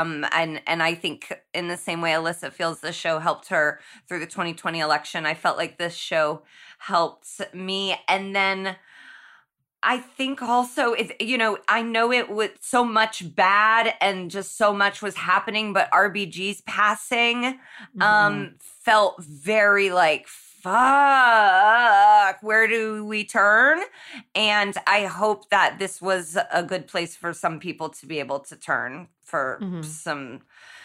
I think in the same way Alyssa feels the show helped her through the 2020 election, I felt like this show helped me. And then I think also, I know it was so much bad and just so much was happening, but RBG's passing felt very like, fuck, where do we turn? And I hope that this was a good place for some people to be able to turn for some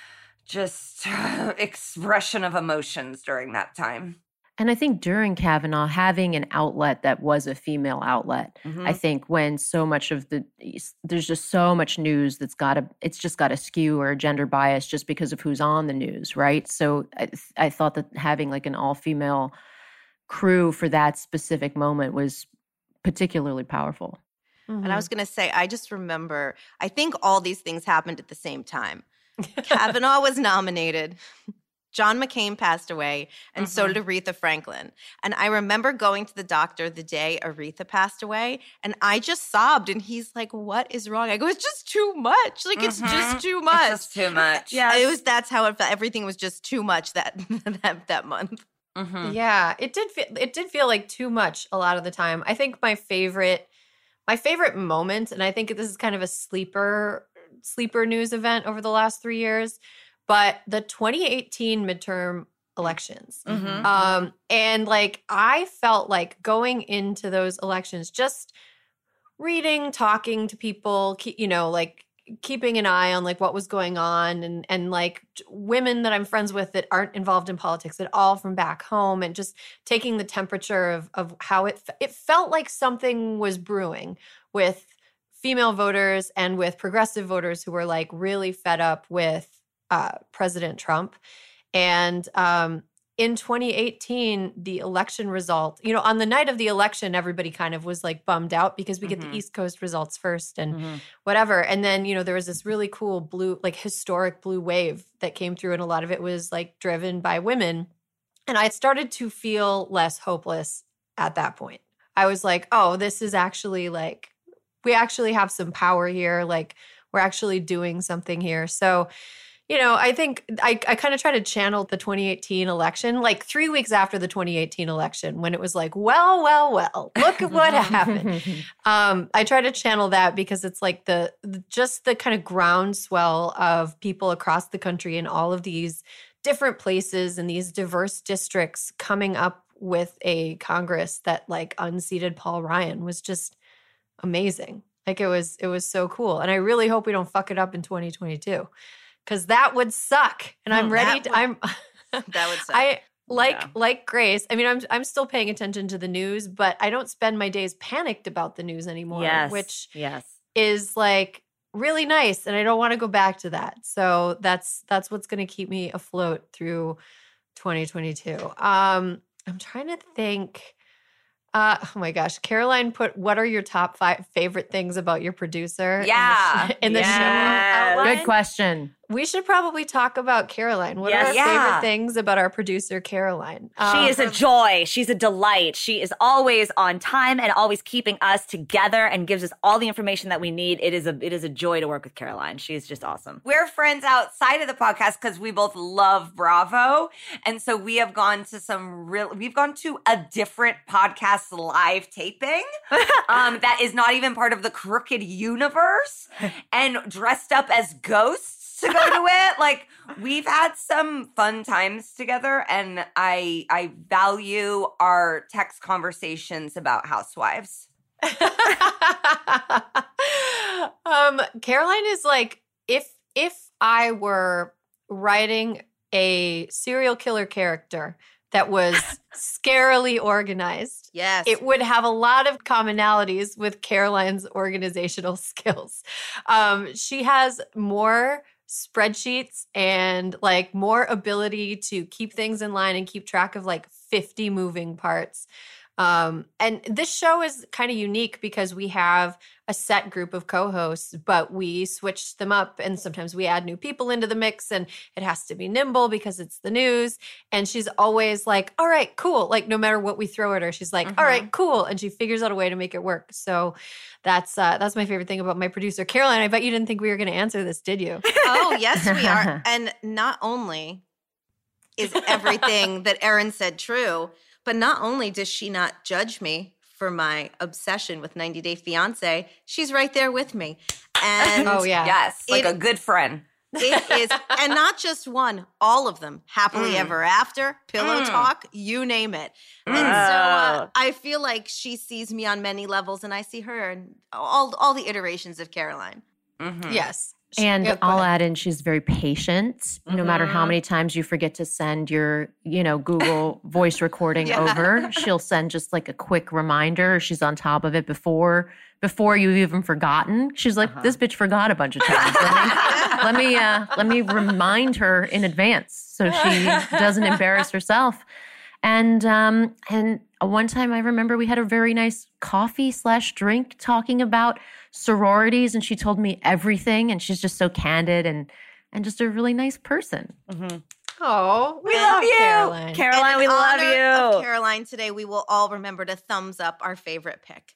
just expression of emotions during that time. And I think during Kavanaugh, having an outlet that was a female outlet, I think when so much of there's just so much news it's just got a skew or a gender bias just because of who's on the news, right? So I thought that having like an all-female crew for that specific moment was particularly powerful. And I was going to say, I just remember, I think all these things happened at the same time. Kavanaugh was nominated. John McCain passed away, and so did Aretha Franklin. And I remember going to the doctor the day Aretha passed away, and I just sobbed. And he's like, "What is wrong?" I go, "It's just too much. Like, it's just too much. It's just too much." Yeah, that's how it felt. Everything was just too much that month. Yeah, it did feel like too much a lot of the time. I think my favorite moment, and I think this is kind of a sleeper news event over the last 3 years, but the 2018 midterm elections. And like, I felt like going into those elections, just reading, talking to people, keeping an eye on like what was going on, and like women that I'm friends with that aren't involved in politics at all from back home, and just taking the temperature of how it felt like something was brewing with female voters and with progressive voters who were like really fed up with President Trump. And in 2018, the election result, on the night of the election, everybody kind of was like bummed out because we get the East Coast results first and whatever. And then, there was this really cool blue, like historic blue wave that came through, and a lot of it was like driven by women. And I started to feel less hopeless at that point. I was like, oh, this is actually like, we actually have some power here. Like, we're actually doing something here. So, I think I kind of try to channel the 2018 election, like 3 weeks after the 2018 election, when it was like, well, look at what happened. I try to channel that because it's like the kind of groundswell of people across the country in all of these different places and these diverse districts coming up with a Congress that like unseated Paul Ryan was just amazing. Like, it was so cool. And I really hope we don't fuck it up in 2022. Because that would suck, and I'm ready. That would suck. Like Grace. I mean, I'm still paying attention to the news, but I don't spend my days panicked about the news anymore. Yes, which yes. is like really nice, and I don't want to go back to that. So that's what's going to keep me afloat through 2022. I'm trying to think. Oh my gosh, Caroline put, what are your top 5 favorite things about your producer? Yeah. In the show outline? Good question. We should probably talk about Caroline. What are our favorite things about our producer, Caroline? She is a joy. She's a delight. She is always on time and always keeping us together and gives us all the information that we need. It is a joy to work with Caroline. She's just awesome. We're friends outside of the podcast because we both love Bravo. And so we have gone to we've gone to a different podcast live taping that is not even part of the Crooked universe and dressed up as ghosts to go to it. Like, we've had some fun times together, and I value our text conversations about housewives. Caroline is like, if I were writing a serial killer character that was scarily organized, yes, it would have a lot of commonalities with Caroline's organizational skills. She has more spreadsheets and like more ability to keep things in line and keep track of like 50 moving parts. And this show is kind of unique because we have a set group of co-hosts, but we switch them up, and sometimes we add new people into the mix, and it has to be nimble because it's the news. And she's always like, all right, cool. Like, no matter what we throw at her, she's like, all right, cool. And she figures out a way to make it work. So that's my favorite thing about my producer, Caroline. I bet you didn't think we were going to answer this, did you? Oh, yes, we are. And not only is everything that Erin said true, but not only does she not judge me for my obsession with 90 Day Fiancé, she's right there with me. And oh, yeah. Yes, like a good friend. It is, and not just one, all of them. Happily Ever After, Pillow Talk, you name it. And so I feel like she sees me on many levels, and I see her and all the iterations of Caroline. Yes. And I'll add in, she's very patient. No matter how many times you forget to send your, Google voice recording over, she'll send just like a quick reminder. She's on top of it before you've even forgotten. She's like, this bitch forgot a bunch of times. Let me remind her in advance so she doesn't embarrass herself. And one time I remember we had a very nice coffee/drink talking about sororities, and she told me everything, and she's just so candid and just a really nice person. Oh, we love you, Caroline. Caroline, we love you. Of Caroline, today we will all remember to thumbs up our favorite pick.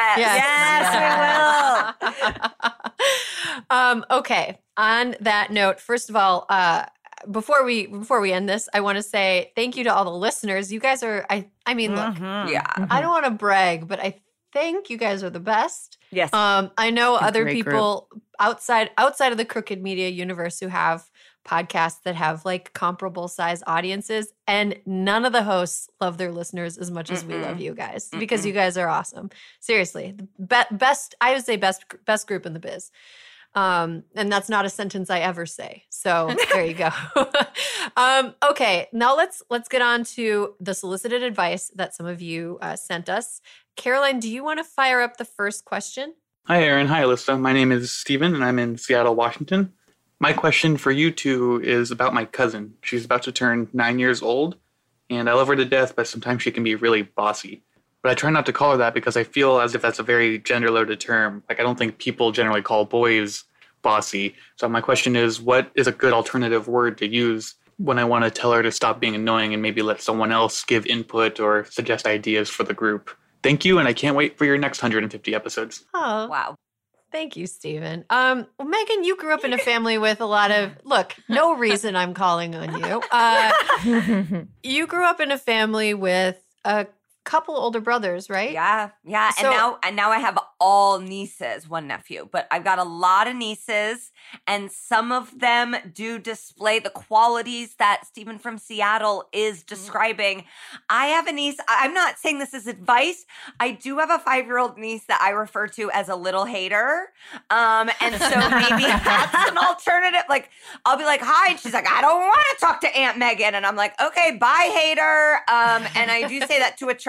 Yes, we will. Okay. On that note, first of all, before we end this, I want to say thank you to all the listeners. You guys are, I mean, look, I don't want to brag, but I think you guys are the best. Yes. I know other people outside of the Crooked Media universe who have podcasts that have like comparable size audiences, and none of the hosts love their listeners as much as we love you guys, because you guys are awesome. Seriously, the best, I would say best group in the biz. And that's not a sentence I ever say. So there you go. Okay, now let's get on to the solicited advice that some of you sent us. Caroline, do you want to fire up the first question? Hi, Erin. Hi, Alyssa. My name is Steven, and I'm in Seattle, Washington. My question for you two is about my cousin. She's about to turn 9 years old, and I love her to death, but sometimes she can be really bossy. But I try not to call her that because I feel as if that's a very gender-loaded term. Like, I don't think people generally call boys bossy. So my question is, what is a good alternative word to use when I want to tell her to stop being annoying and maybe let someone else give input or suggest ideas for the group? Thank you, and I can't wait for your next 150 episodes. Oh, wow. Thank you, Steven. Well, Megan, you grew up in a family with a lot of, look, no reason I'm calling on you. You grew up in a family with a couple older brothers, right? Yeah. So, and now I have all nieces, one nephew, but I've got a lot of nieces, and some of them do display the qualities that Stephen from Seattle is describing. I have a niece. I'm not saying this is advice. I do have a 5-year-old niece that I refer to as a little hater. And so maybe that's an alternative. Like, I'll be like, hi. And she's like, I don't want to talk to Aunt Megan. And I'm like, okay, bye, hater. And I do say that to a child.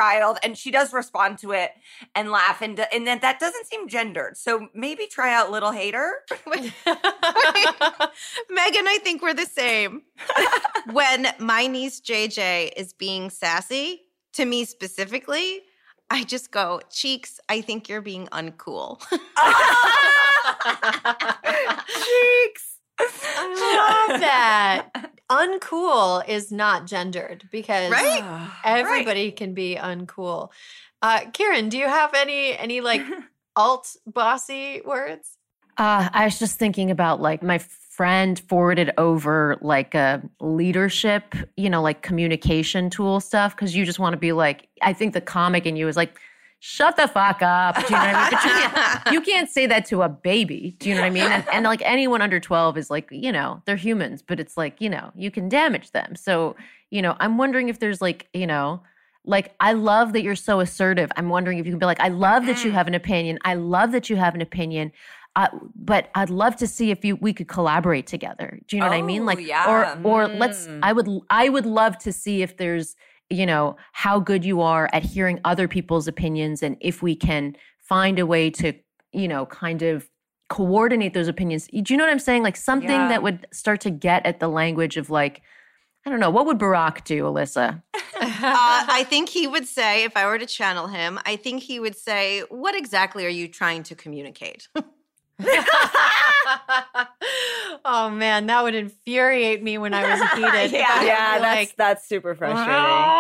child, and she does respond to it and laugh, and then that doesn't seem gendered. So maybe try out Little Hater. Wait. Megan, I think we're the same. When my niece JJ is being sassy, to me specifically, I just go, Cheeks, I think you're being uncool. Cheeks. I love that. Uncool is not gendered because everybody can be uncool. Kieran, do you have any like alt bossy words? I was just thinking about like my friend forwarded over like a leadership, like communication tool stuff because you just want to be like, I think the comic in you is like, shut the fuck up. Do you know what I mean? But you can't say that to a baby. Do you know what I mean? And like anyone under 12 is like, they're humans, but it's like, you can damage them. So, I'm wondering if there's like, like, I love that you're so assertive. I'm wondering if you can be like, I love that you have an opinion. I love that you have an opinion. But I'd love to see if we could collaborate together. Do you know what I mean? Like, or let's. I would love to see if there's, how good you are at hearing other people's opinions, and if we can find a way to, kind of coordinate those opinions. Do you know what I'm saying? Like something that would start to get at the language of like, I don't know, what would Barack do, Alyssa? I think he would say, if I were to channel him, I think he would say, what exactly are you trying to communicate? Oh man, that would infuriate me when I was heated. That's super frustrating.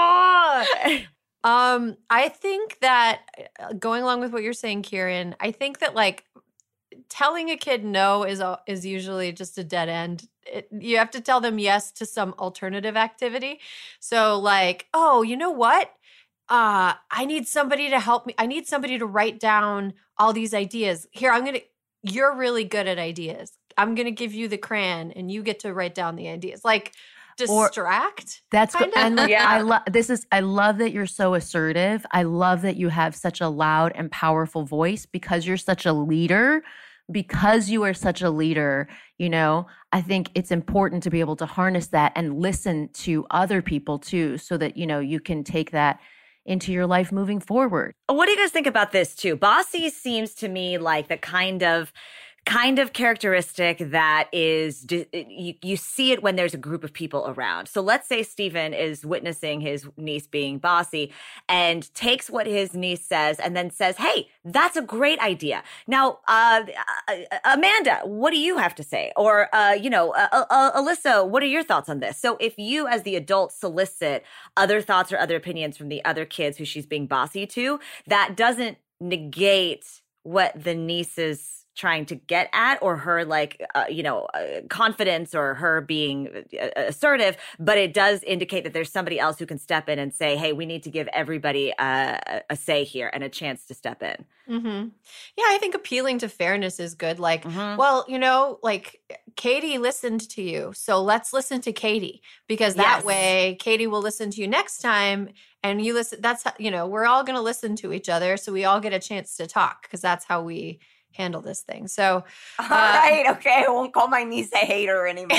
I think that going along with what you're saying, Kieran, I think that like telling a kid no is usually just a dead end. You have to tell them yes to some alternative activity. So like, oh, you know what? I need somebody to help me. I need somebody to write down all these ideas. Here, you're really good at ideas. I'm going to give you the crayon and you get to write down the ideas. Like distract. That's good. And look, I love that you're so assertive. I love that you have such a loud and powerful voice because you're such a leader. Because you are such a leader, I think it's important to be able to harness that and listen to other people too, so that, you can take that into your life moving forward. What do you guys think about this too? Bossy seems to me like the kind of characteristic that is, you see it when there's a group of people around. So let's say Stephen is witnessing his niece being bossy and takes what his niece says and then says, hey, that's a great idea. Now, Amanda, what do you have to say? Or, Alyssa, what are your thoughts on this? So if you as the adult solicit other thoughts or other opinions from the other kids who she's being bossy to, that doesn't negate what the niece is trying to get at, or her confidence, or her being assertive, but it does indicate that there's somebody else who can step in and say, hey, we need to give everybody a say here and a chance to step in. Mm-hmm. Yeah, I think appealing to fairness is good. Like, well, like Katie listened to you, so let's listen to Katie, because that way Katie will listen to you next time, and you listen. That's we're all going to listen to each other, so we all get a chance to talk, because that's how we handle this thing. So, all right, okay, I won't call my niece a hater anymore.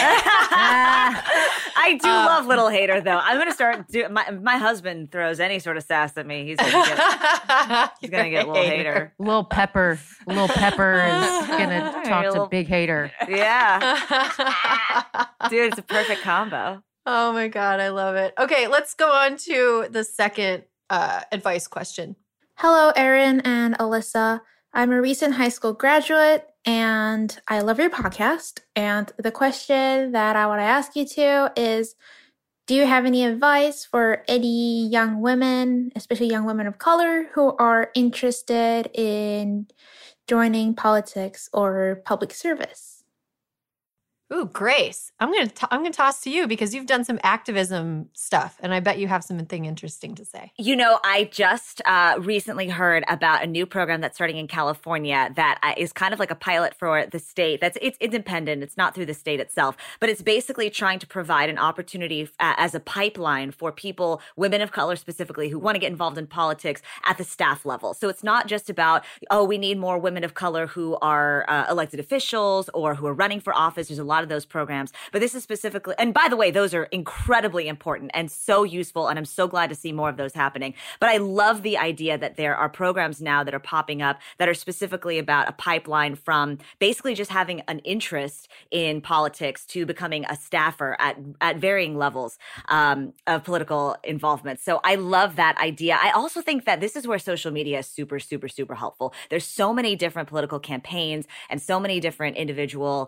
I do love Little Hater, though. I'm going to start. My husband throws any sort of sass at me. He's going to get Little Hater. Little Pepper is going to talk to Big Hater. Yeah, dude, it's a perfect combo. Oh my God, I love it. Okay, let's go on to the second advice question. Hello, Erin and Alyssa. I'm a recent high school graduate, and I love your podcast. And the question that I want to ask you to is, do you have any advice for any young women, especially young women of color, who are interested in joining politics or public service? Ooh, Grace, I'm gonna toss to you, because you've done some activism stuff, and I bet you have something interesting to say. I just recently heard about a new program that's starting in California that is kind of like a pilot for the state. It's independent. It's not through the state itself, but it's basically trying to provide an opportunity as a pipeline for people, women of color specifically, who want to get involved in politics at the staff level. So it's not just about, we need more women of color who are elected officials or who are running for office. There's a lot lot of those programs. But this is specifically, and by the way, those are incredibly important and so useful. And I'm so glad to see more of those happening. But I love the idea that there are programs now that are popping up that are specifically about a pipeline from basically just having an interest in politics to becoming a staffer at varying levels of political involvement. So I love that idea. I also think that this is where social media is super, super, super helpful. There's so many different political campaigns and so many different individual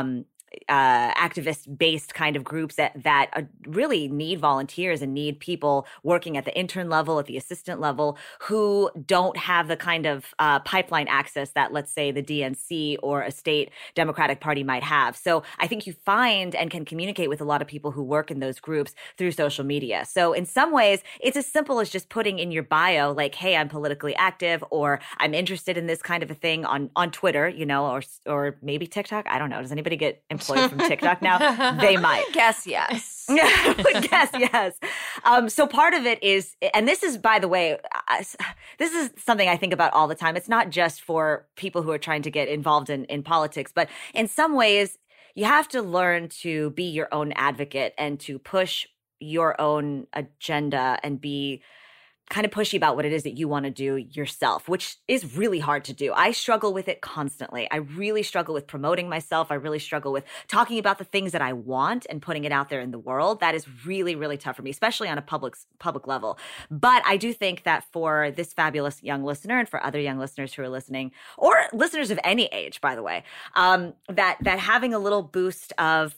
activist-based kind of groups that really need volunteers and need people working at the intern level, at the assistant level, who don't have the kind of pipeline access that, let's say, the DNC or a state Democratic Party might have. So I think you find and can communicate with a lot of people who work in those groups through social media. So in some ways, it's as simple as just putting in your bio, like, hey, I'm politically active, or I'm interested in this kind of a thing on Twitter, you know, or maybe TikTok. I don't know. Does anybody get employed from TikTok now? They might. Guess yes. Guess yes. So part of it is, and this is, by the way, this is something I think about all the time. It's not just for people who are trying to get involved in politics, but in some ways, you have to learn to be your own advocate and to push your own agenda and be kind of pushy about what it is that you want to do yourself, which is really hard to do. I struggle with it constantly. I really struggle with promoting myself. I really struggle with talking about the things that I want and putting it out there in the world. That is really, really tough for me, especially on a public level. But I do think that for this fabulous young listener and for other young listeners who are listening, or listeners of any age, by the way, that having a little boost of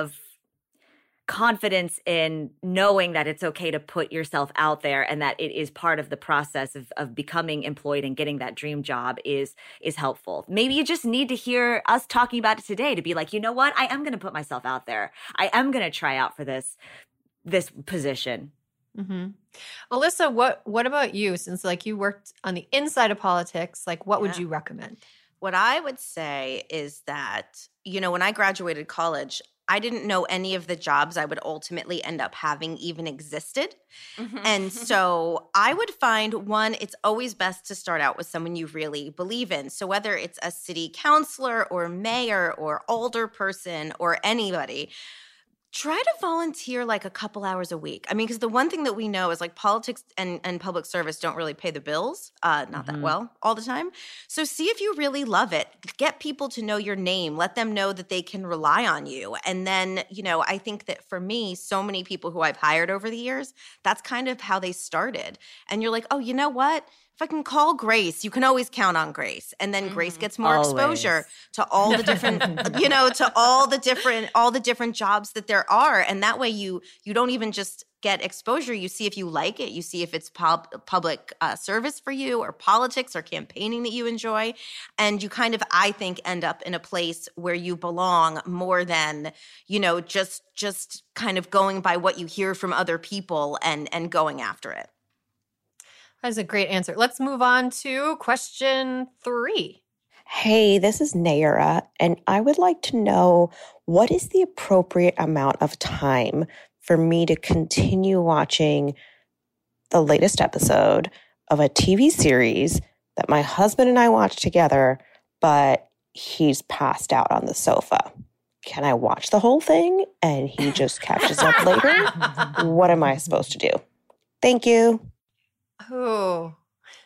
confidence in knowing that it's okay to put yourself out there and that it is part of the process of becoming employed and getting that dream job is helpful. Maybe you just need to hear us talking about it today to be like, you know what? I am going to put myself out there. I am going to try out for this position. Mm-hmm. Alyssa, what about you? Since like you worked on the inside of politics, like what would you recommend? What I would say is that, you know, when I graduated college, I didn't know any of the jobs I would ultimately end up having even existed. Mm-hmm. And so I would find, one, it's always best to start out with someone you really believe in. So whether it's a city councilor or mayor or alder person or anybody, try to volunteer like a couple hours a week. I mean, because the one thing that we know is like politics and public service don't really pay the bills, not that well all the time. So see if you really love it. Get people to know your name. Let them know that they can rely on you. And then, you know, I think that for me, so many people who I've hired over the years, that's kind of how they started. And you're like, oh, you know what? If I can call Grace, you can always count on Grace. And then Grace gets more exposure to all the different, you know, to all the different jobs that there are. And that way you don't even just get exposure. You see if you like it. You see if it's public service for you or politics or campaigning that you enjoy. And you kind of, I think, end up in a place where you belong more than, you know, just kind of going by what you hear from other people and going after it. That's a great answer. Let's move on to question 3. Hey, this is Nayara, and I would like to know what is the appropriate amount of time for me to continue watching the latest episode of a TV series that my husband and I watch together, but he's passed out on the sofa. Can I watch the whole thing and he just catches up later? What am I supposed to do? Thank you. Oh,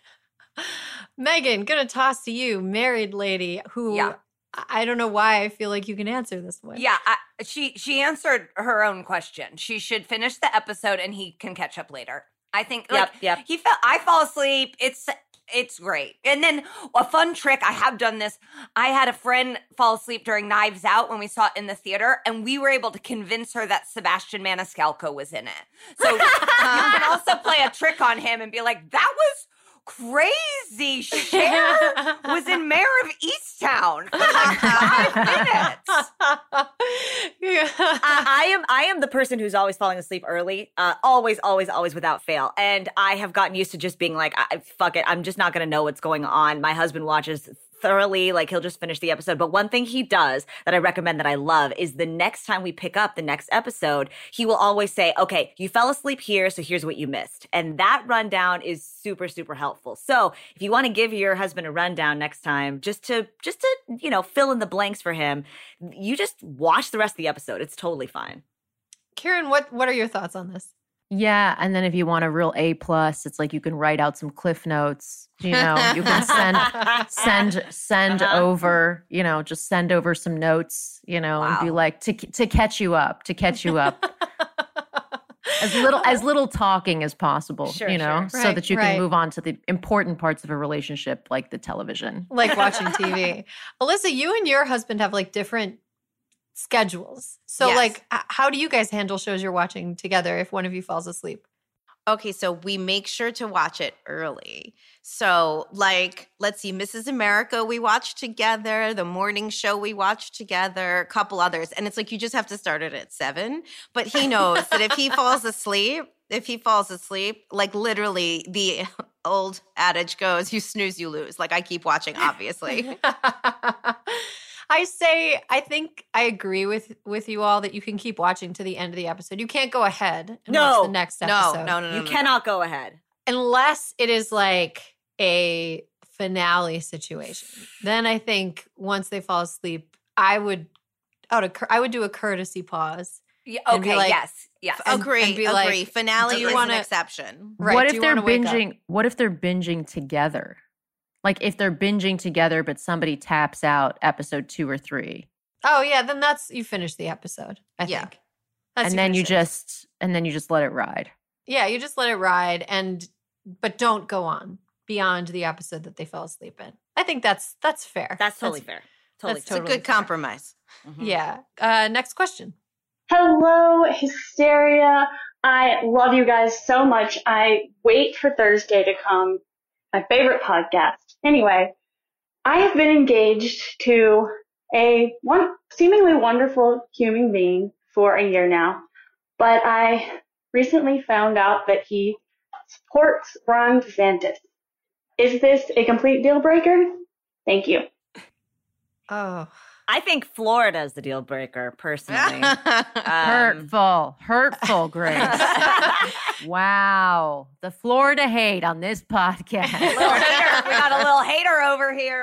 Megan, gonna toss to you, married lady who I don't know why I feel like you can answer this one. Yeah, she answered her own question. She should finish the episode and he can catch up later. I think. Yep. I fall asleep. It's great. And then a fun trick, I have done this. I had a friend fall asleep during Knives Out when we saw it in the theater, and we were able to convince her that Sebastian Maniscalco was in it. So you can also play a trick on him and be like, that was crazy. Cher was in Mayor of Easttown for like 5 minutes. I am the person who's always falling asleep early, always without fail. And I have gotten used to just being like, fuck it, I'm just not going to know what's going on. My husband watches thoroughly, like he'll just finish the episode. But one thing he does that I recommend that I love is the next time we pick up the next episode, he will always say, okay, you fell asleep here, so here's what you missed. And that rundown is super, super helpful. So if you want to give your husband a rundown next time, just to fill in the blanks for him, you just watch the rest of the episode. It's totally fine. Kieran, what are your thoughts on this? Yeah, and then if you want a real A+, it's like you can write out some cliff notes. You can send over, just send over some notes, and be like to catch you up. As little talking as possible, so that you can move on to the important parts of a relationship, like the television, like watching TV. Alyssa, you and your husband have like different schedules. So like, how do you guys handle shows you're watching together if one of you falls asleep? Okay, so we make sure to watch it early. So like, let's see, Mrs. America we watch together, The Morning Show we watch together, a couple others. And it's like you just have to start it at 7. But he knows that if he falls asleep, like literally the old adage goes, you snooze, you lose. Like I keep watching, obviously. I think I agree with you all that you can keep watching to the end of the episode. You can't go ahead and watch the next episode. No. You cannot go ahead. Unless it is like a finale situation. Then I think once they fall asleep, I would do a courtesy pause. Yeah, okay, like, yes. Agree. Finale is an exception. Right. What if they're binging? What if they're binging together? Like if they're binging together, but somebody taps out episode 2 or 3. Oh yeah, then you finish the episode. I think. And then you just let it ride. Yeah, you just let it ride, but don't go on beyond the episode that they fell asleep in. I think that's fair. That's totally fair. It's a good compromise. Mm-hmm. Yeah. Next question. Hello, Hysteria. I love you guys so much. I wait for Thursday to come. My favorite podcast. Anyway, I have been engaged to a seemingly wonderful human being for a year now, but I recently found out that he supports Ron DeSantis. Is this a complete deal breaker? Thank you. Oh. I think Florida is the deal breaker, personally. Hurtful, Grace. Wow. The Florida hate on this podcast. We got a little hater over here.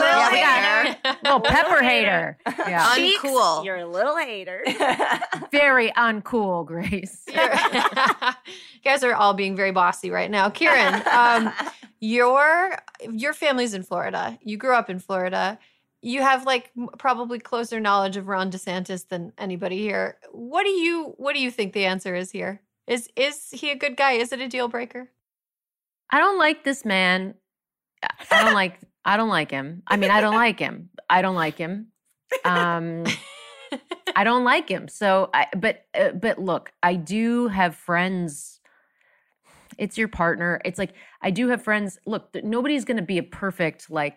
Little pepper hater. Yeah. Uncool. You're a little hater. Very uncool, Grace. You guys are all being very bossy right now. Kieran, your family's in Florida. You grew up in Florida. You have like probably closer knowledge of Ron DeSantis than anybody here. What do you think the answer is here? Is he a good guy? Is it a deal breaker? I don't like this man. I don't like him. I mean, I don't like him. I don't like him. So but look, I do have friends. It's your partner. It's like, I do have friends. Look, nobody's going to be a perfect, like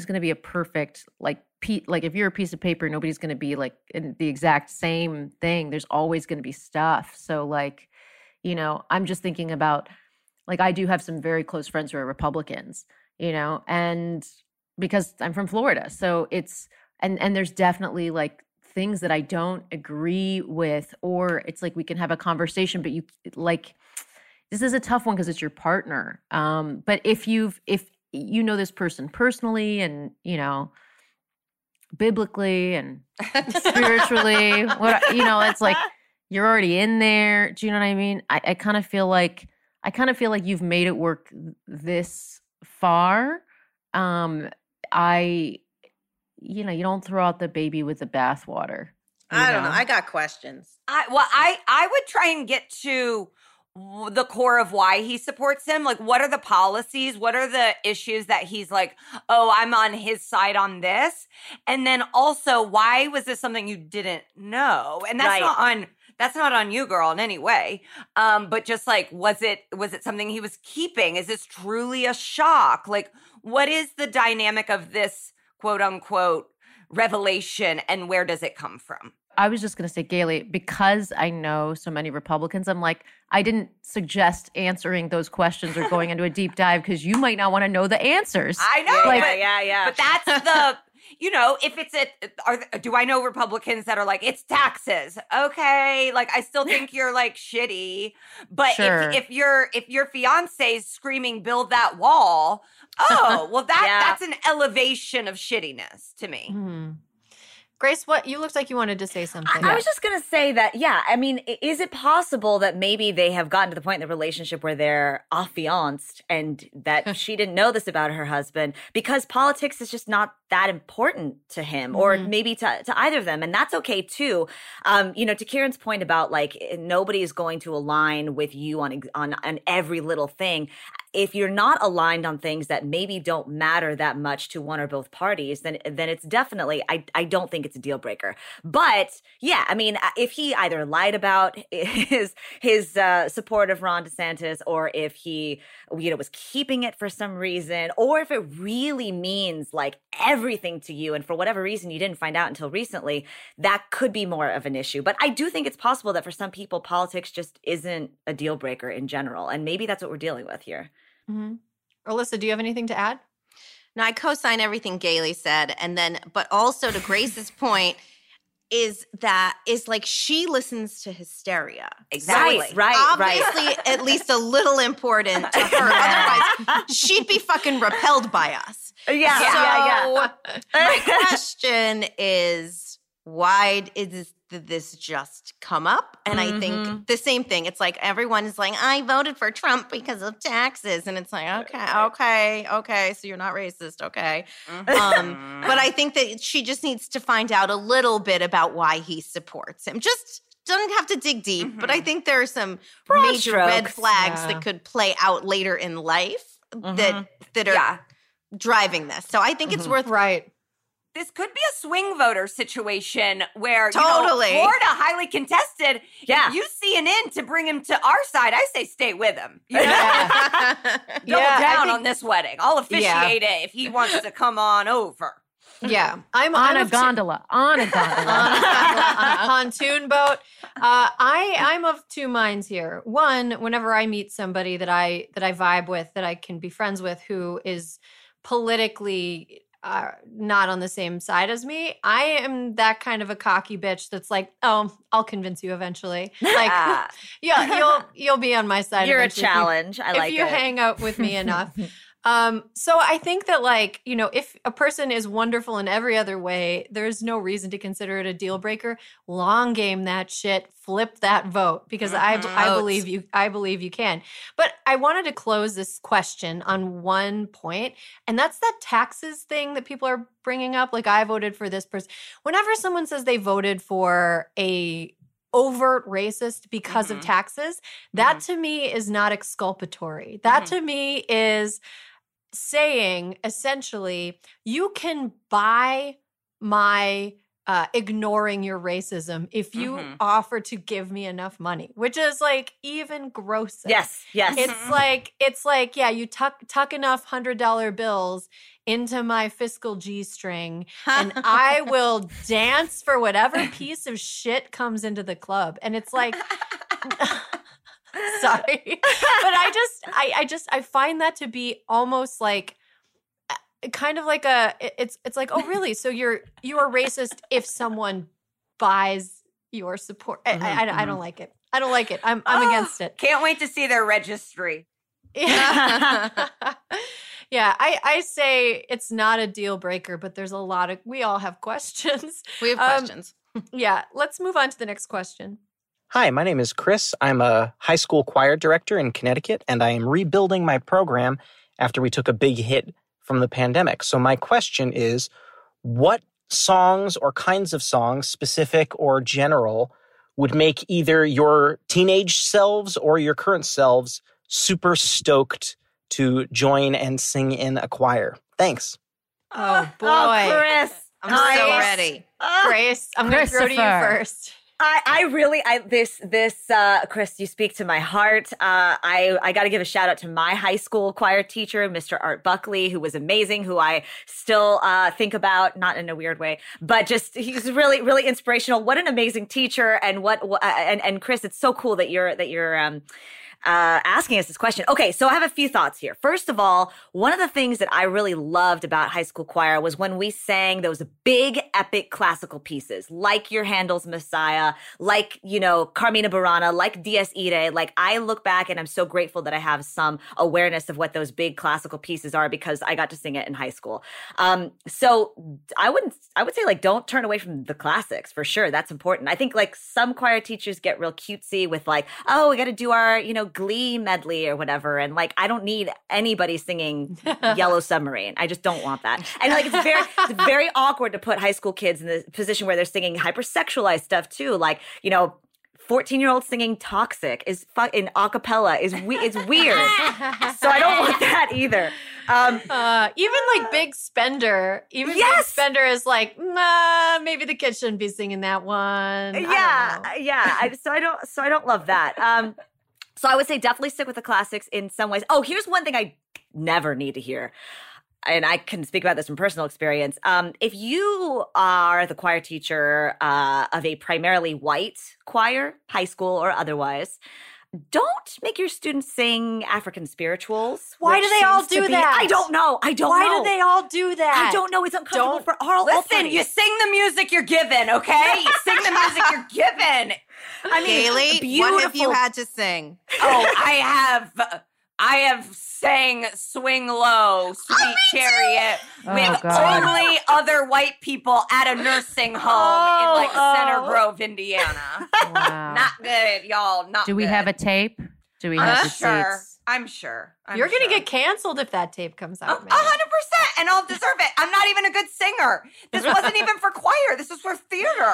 if you're a piece of paper, nobody's going to be like in the exact same thing. There's always going to be stuff. So like, I'm just thinking about, like, I do have some very close friends who are Republicans, and because I'm from Florida. So it's, and there's definitely like things that I don't agree with, or it's like we can have a conversation, but this is a tough one because it's your partner. But if you know this person personally and, biblically and spiritually, it's like you're already in there. Do you know what I mean? I kind of feel like you've made it work this far. You don't throw out the baby with the bathwater. I don't know. I got questions. I would try and get to the core of why he supports him. Like, what are the policies? What are the issues that he's like, oh, I'm on his side on this? And then also, why was this something you didn't know? And that's not on you, girl, in any way. But just like, was it something he was keeping? Is this truly a shock? Like, what is the dynamic of this quote unquote revelation and where does it come from? I was just going to say, Gailey, because I know so many Republicans, I'm like, I didn't suggest answering those questions or going into a deep dive because you might not want to know the answers. I know. Like, But that's the, if it's do I know Republicans that are like, it's taxes? Okay. Like, I still think you're like shitty. But Sure. if your fiance is screaming, build that wall. Oh, well, that's an elevation of shittiness to me. Mm-hmm. Grace, you looked like you wanted to say something. I was just going to say that, I mean, is it possible that maybe they have gotten to the point in the relationship where they're affianced and that she didn't know this about her husband because politics is just not that important to him or maybe to either of them. And that's okay too. To Kieran's point about like, nobody is going to align with you on every little thing. If you're not aligned on things that maybe don't matter that much to one or both parties, then it's definitely, I don't think it's a deal breaker. But yeah, I mean, if he either lied about his support of Ron DeSantis, or if he, was keeping it for some reason, or if it really means like everything to you, and for whatever reason you didn't find out until recently, that could be more of an issue. But I do think it's possible that for some people, politics just isn't a deal breaker in general, and maybe that's what we're dealing with here. Mm-hmm. Alyssa, do you have anything to add? No, I co-sign everything Gailey said. But also to Grace's point is like she listens to Hysteria. Exactly. So obviously at least a little important to her. Otherwise, she'd be fucking repelled by us. Yeah. My question is, why did this just come up? And I think the same thing. It's like everyone is like, I voted for Trump because of taxes. And it's like, okay. So you're not racist. Okay. But I think that she just needs to find out a little bit about why he supports him. Just doesn't have to dig deep. But I think there are some major red flags that could play out later in life that are driving this. So I think it's worth This could be a swing voter situation where, Totally. Florida highly contested. Yeah. If you see an in to bring him to our side, I say stay with him. Double down on this wedding. I'll officiate it if he wants to come on over. Yeah. I'm on a gondola. On a pontoon boat. I'm of two minds here. One, whenever I meet somebody that I vibe with, that I can be friends with, who is politically not on the same side as me, I am that kind of a cocky bitch that's like, oh, I'll convince you eventually. Like, you'll be on my side. You're eventually a challenge. if you hang out with me enough. So I think that, like, if a person is wonderful in every other way, there's no reason to consider it a deal breaker. Long game that shit, flip that vote, because I believe you. I believe you can. But I wanted to close this question on one point, and that's that taxes thing that people are bringing up. Like, I voted for this person. Whenever someone says they voted for a overt racist because of taxes, that to me is not exculpatory. That to me is saying, essentially, you can buy my ignoring your racism if you offer to give me enough money, which is like even grosser. Yes. It's like, yeah, you tuck enough $100 bills into my fiscal G-string and I will dance for whatever piece of shit comes into the club. And it's like, sorry, but I find that to be almost like kind of like it's like, oh really? So you are racist if someone buys your support. I don't like it. I don't like it. I'm against it. Can't wait to see their registry. Yeah, I say it's not a deal breaker, but there's we all have questions. We have questions. Yeah, let's move on to the next question. Hi, my name is Chris. I'm a high school choir director in Connecticut, and I am rebuilding my program after we took a big hit from the pandemic. So my question is, what songs or kinds of songs, specific or general, would make either your teenage selves or your current selves super stoked to join and sing in a choir? Thanks. Oh, boy. Oh, Chris. I'm so ready. Grace, I'm going to throw to you first. Chris, you speak to my heart. I got to give a shout out to my high school choir teacher, Mr. Art Buckley, who was amazing, who I still think about, not in a weird way, but just he's really, really inspirational. What an amazing teacher, and and Chris, it's so cool that you're asking us this question. Okay, so I have a few thoughts here. First of all, one of the things that I really loved about high school choir was when we sang those big, epic classical pieces, like your Handel's Messiah, like, Carmina Burana, like Dies Irae. Like, I look back and I'm so grateful that I have some awareness of what those big classical pieces are because I got to sing it in high school. So I would say, like, don't turn away from the classics, for sure. That's important. I think, like, some choir teachers get real cutesy with, like, oh, we got to do our, Glee medley or whatever, and like I don't need anybody singing Yellow Submarine. I just don't want that. And like it's very awkward to put high school kids in the position where they're singing hypersexualized stuff too, like 14-year-olds singing Toxic is in a cappella it's weird. So I don't want that either. Even like Big Spender, Big Spender is like, maybe the kids shouldn't be singing that one. So I don't love that. So I would say definitely stick with the classics in some ways. Oh, here's one thing I never need to hear. And I can speak about this from personal experience. If you are the choir teacher of a primarily white choir, high school or otherwise, don't make your students sing African spirituals. Why do they all do that? I don't know. Why do they all do that? I don't know. It's uncomfortable for all. Listen, you sing the music you're given, okay? You sing the music you're given. I mean, Gailey, what have you had to sing? Oh, I have sang Swing Low, Sweet Chariot with only other white people at a nursing home in Center Grove, Indiana. Wow. Not good, y'all. Not good. Do we have a tape? Do we have receipts? I'm sure. You're going to get canceled if that tape comes out, man. 100%, and I'll deserve it. I'm not even a good singer. This wasn't even for choir. This was for theater.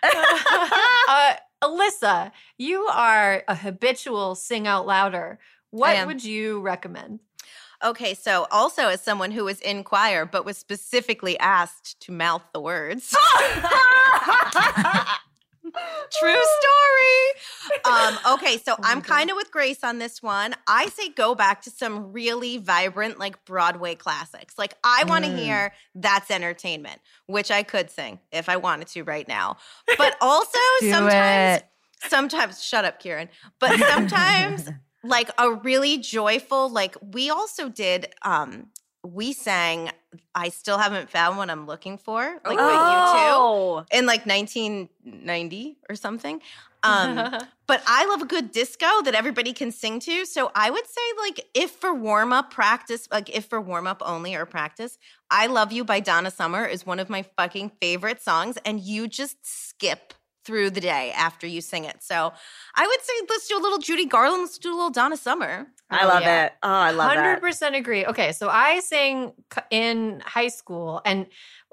Alyssa, you are a habitual sing out louder. What would you recommend? Okay, so also as someone who was in choir but was specifically asked to mouth the words. True story. Okay, so I'm kind of with Grace on this one. I say go back to some really vibrant, like Broadway classics. Like I want to hear That's Entertainment, which I could sing if I wanted to right now. But also sometimes, shut up, Kieran. But sometimes like a really joyful, like we also did, we sang I Still Haven't Found What I'm Looking For, like by U2 in like 1990 or something. But I love a good disco that everybody can sing to. So I would say like if for warm-up practice, like if for warm-up only or practice, I Love You by Donna Summer is one of my fucking favorite songs. And you just skip through the day after you sing it. So I would say let's do a little Judy Garland, let's do a little Donna Summer. I love it. Oh, I love 100% agree. Okay, so I sang in high school, and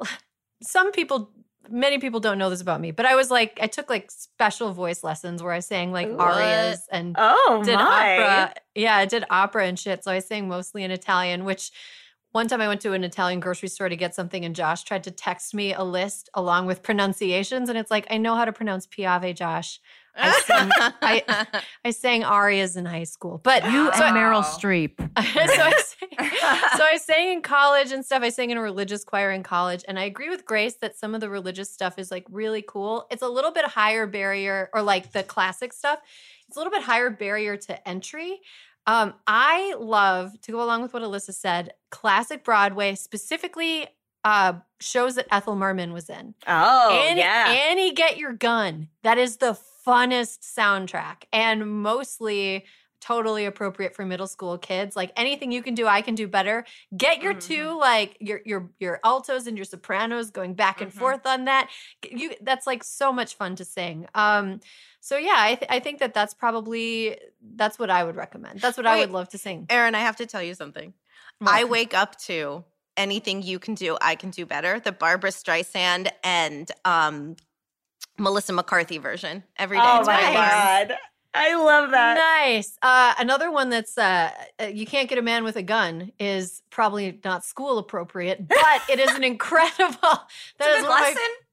many people don't know this about me, but I took like special voice lessons where I sang like arias and did opera. Yeah, I did opera and shit. So I sang mostly in Italian, which one time I went to an Italian grocery store to get something and Josh tried to text me a list along with pronunciations. And it's like, I know how to pronounce Piave, Josh. I sang arias in high school. But you and Meryl Streep. So I sang in college and stuff. I sang in a religious choir in college. And I agree with Grace that some of the religious stuff is like really cool. It's a little bit higher barrier, or like the classic stuff. It's a little bit higher barrier to entry. I love, to go along with what Alyssa said, classic Broadway, specifically shows that Ethel Merman was in. Annie Get Your Gun. That is the funnest soundtrack and mostly totally appropriate for middle school kids. Like anything you can do, I can do better. Get your two, like your altos and your sopranos going back and forth on that. That's like so much fun to sing. So yeah, I think that's what I would recommend. That's what I would love to sing. Erin, I have to tell you something. What? I wake up to Anything You Can Do, I Can Do Better, the Barbara Streisand and Melissa McCarthy version every day. Oh my God. I love that. Nice. Another one that's You Can't Get a Man with a Gun is probably not school appropriate, but it is an incredible. It's a good lesson.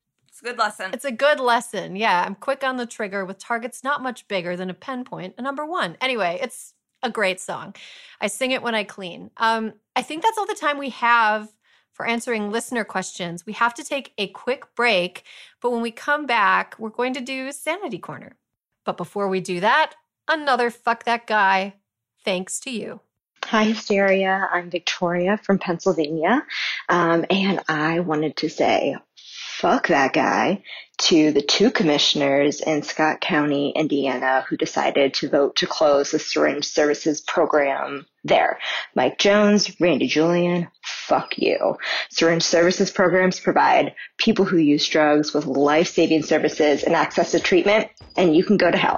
Good lesson. It's a good lesson. Yeah, I'm quick on the trigger with targets not much bigger than a pen point, a number 1. Anyway, it's a great song. I sing it when I clean. I think that's all the time we have for answering listener questions. We have to take a quick break, but when we come back, we're going to do Sanity Corner. But before we do that, another Fuck That Guy, thanks to you. Hi, Hysteria. I'm Victoria from Pennsylvania, and I wanted to say fuck that guy to the 2 commissioners in Scott County, Indiana, who decided to vote to close the syringe services program there. Mike Jones, Randy Julian, fuck you. Syringe services programs provide people who use drugs with life-saving services and access to treatment, and you can go to hell.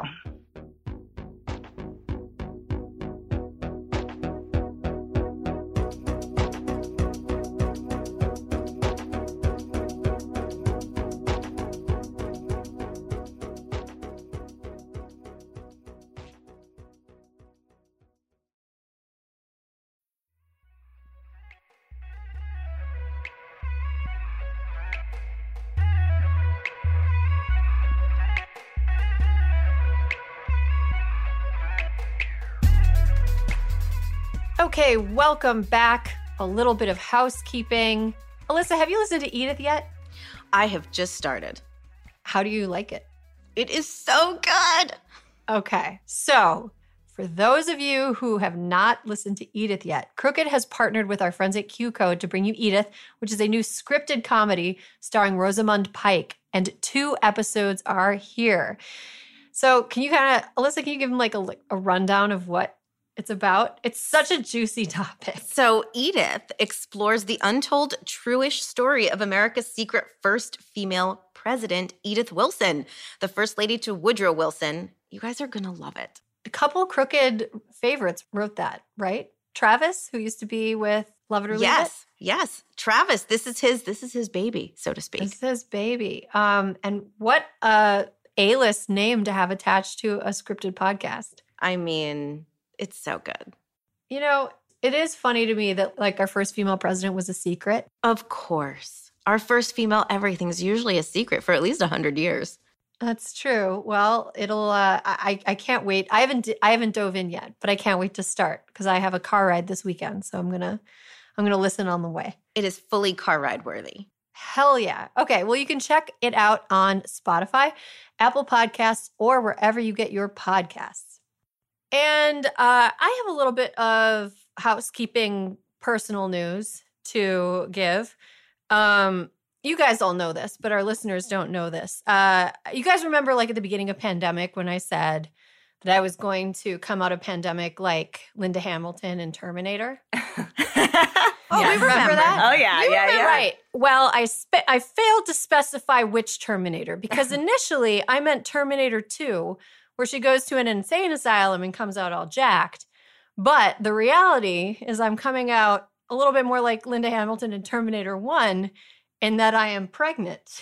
Okay, welcome back. A little bit of housekeeping. Alyssa, have you listened to Edith yet? I have just started. How do you like it? It is so good. Okay, so for those of you who have not listened to Edith yet, Crooked has partnered with our friends at Q Code to bring you Edith, which is a new scripted comedy starring Rosamund Pike, and 2 episodes are here. So can you Alyssa, can you give them like a rundown of what it's about? It's such a juicy topic. So Edith explores the untold true-ish story of America's secret first female president, Edith Wilson, the first lady to Woodrow Wilson. You guys are going to love it. A couple Crooked favorites wrote that, right? Travis, who used to be with Love It or Leave It? Yes. Travis, this is his baby, so to speak. It's his baby. And what A-list name to have attached to a scripted podcast. I mean, it's so good. You know, it is funny to me that like our first female president was a secret. Of course. Our first female everything's usually a secret for at least 100 years. That's true. Well, it'll I can't wait. I haven't dove in yet, but I can't wait to start because I have a car ride this weekend, so I'm going to listen on the way. It is fully car ride worthy. Hell yeah. Okay, well you can check it out on Spotify, Apple Podcasts, or wherever you get your podcasts. And I have a little bit of housekeeping personal news to give. You guys all know this, but our listeners don't know this. You guys remember like at the beginning of pandemic when I said that I was going to come out of pandemic like Linda Hamilton in Terminator? We remember that? Oh, yeah, yeah. Right. Well, I failed to specify which Terminator because initially I meant Terminator 2, where she goes to an insane asylum and comes out all jacked. But the reality is I'm coming out a little bit more like Linda Hamilton in Terminator 1 in that I am pregnant.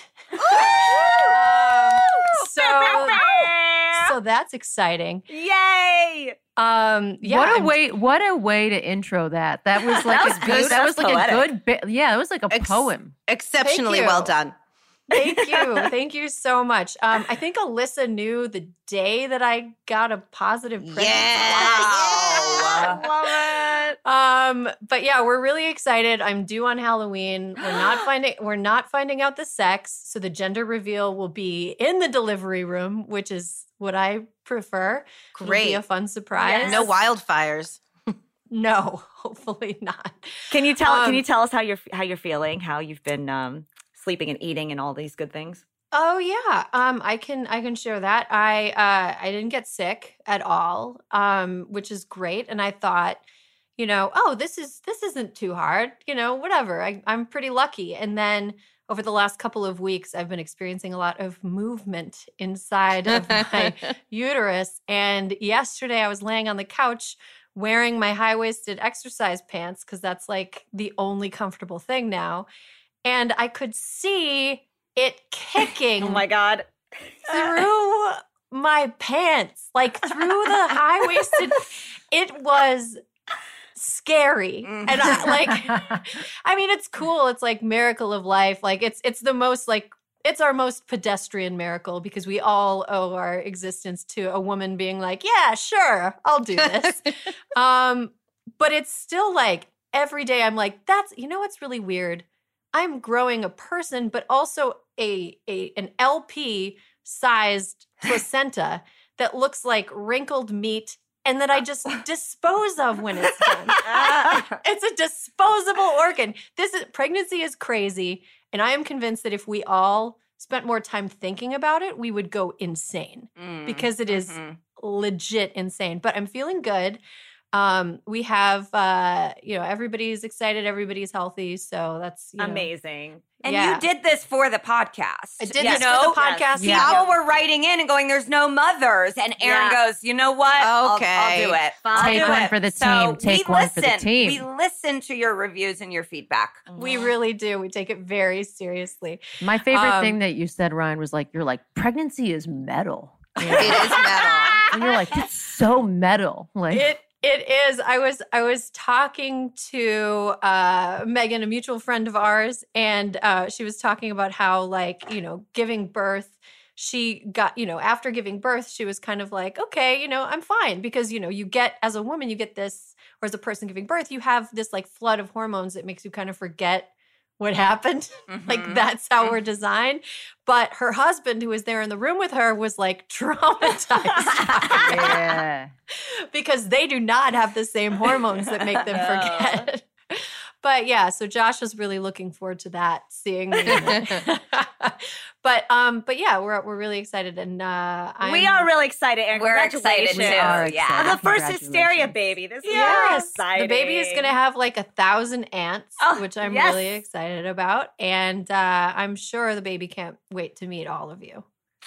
So that's exciting. Yay! Yeah. What a way to intro that. That was like a good bit. Yeah, it was like a poem. Exceptionally well done. Thank you. Thank you so much. I think Alyssa knew the day that I got a positive pregnancy. Yeah. Love it. But yeah, we're really excited. I'm due on Halloween. We're not finding out the sex, so the gender reveal will be in the delivery room, which is what I prefer. Great. It'll be a fun surprise. Yes. No wildfires. No, hopefully not. Can you tell us how you're feeling? How you've been sleeping and eating and all these good things? Oh yeah, I can share that. I didn't get sick at all, which is great. And I thought, this isn't too hard. Whatever. I'm pretty lucky. And then over the last couple of weeks, I've been experiencing a lot of movement inside of my uterus. And yesterday, I was laying on the couch wearing my high-waisted exercise pants because that's like the only comfortable thing now. And I could see it kicking. Oh my God. Through my pants, like through the high-waisted. It was scary. And I mean, it's cool. It's like miracle of life. Like it's the most like it's our most pedestrian miracle because we all owe our existence to a woman being like, yeah, sure, I'll do this. But it's still like every day I'm like, what's really weird? I'm growing a person, but also an LP sized placenta that looks like wrinkled meat and that I just dispose of when it's done. It's a disposable organ. Pregnancy is crazy. And I am convinced that if we all spent more time thinking about it, we would go insane because it is legit insane. But I'm feeling good. We have, everybody's excited. Everybody's healthy. So that's amazing. And you did this for the podcast. I did this for the podcast. People were writing in and going, there's no mothers. And Erin goes, you know what? Okay. I'll do it. Take one for the team. Take one for the team. We listen to your reviews and your feedback. We really do. We take it very seriously. My favorite thing that you said, Ryan, was like, you're like, pregnancy is metal. It is metal. And you're like, it's so metal. Like It is. I was talking to Megan, a mutual friend of ours, and she was talking about how, giving birth, she got, after giving birth, she was kind of like, okay, I'm fine. Because, you get, as a woman, you get this, or as a person giving birth, you have this like flood of hormones that makes you kind of forget what happened. Like that's how we're designed. But her husband, who was there in the room with her, was like traumatized. Because they do not have the same hormones that make them forget. But yeah, so Josh was really looking forward to that, seeing me. But yeah, we're really excited, and we are really excited. Erin. We're excited too. Yeah, the first Hysteria baby. This is really exciting. The baby is going to have like 1,000 ants, which I'm really excited about, and I'm sure the baby can't wait to meet all of you.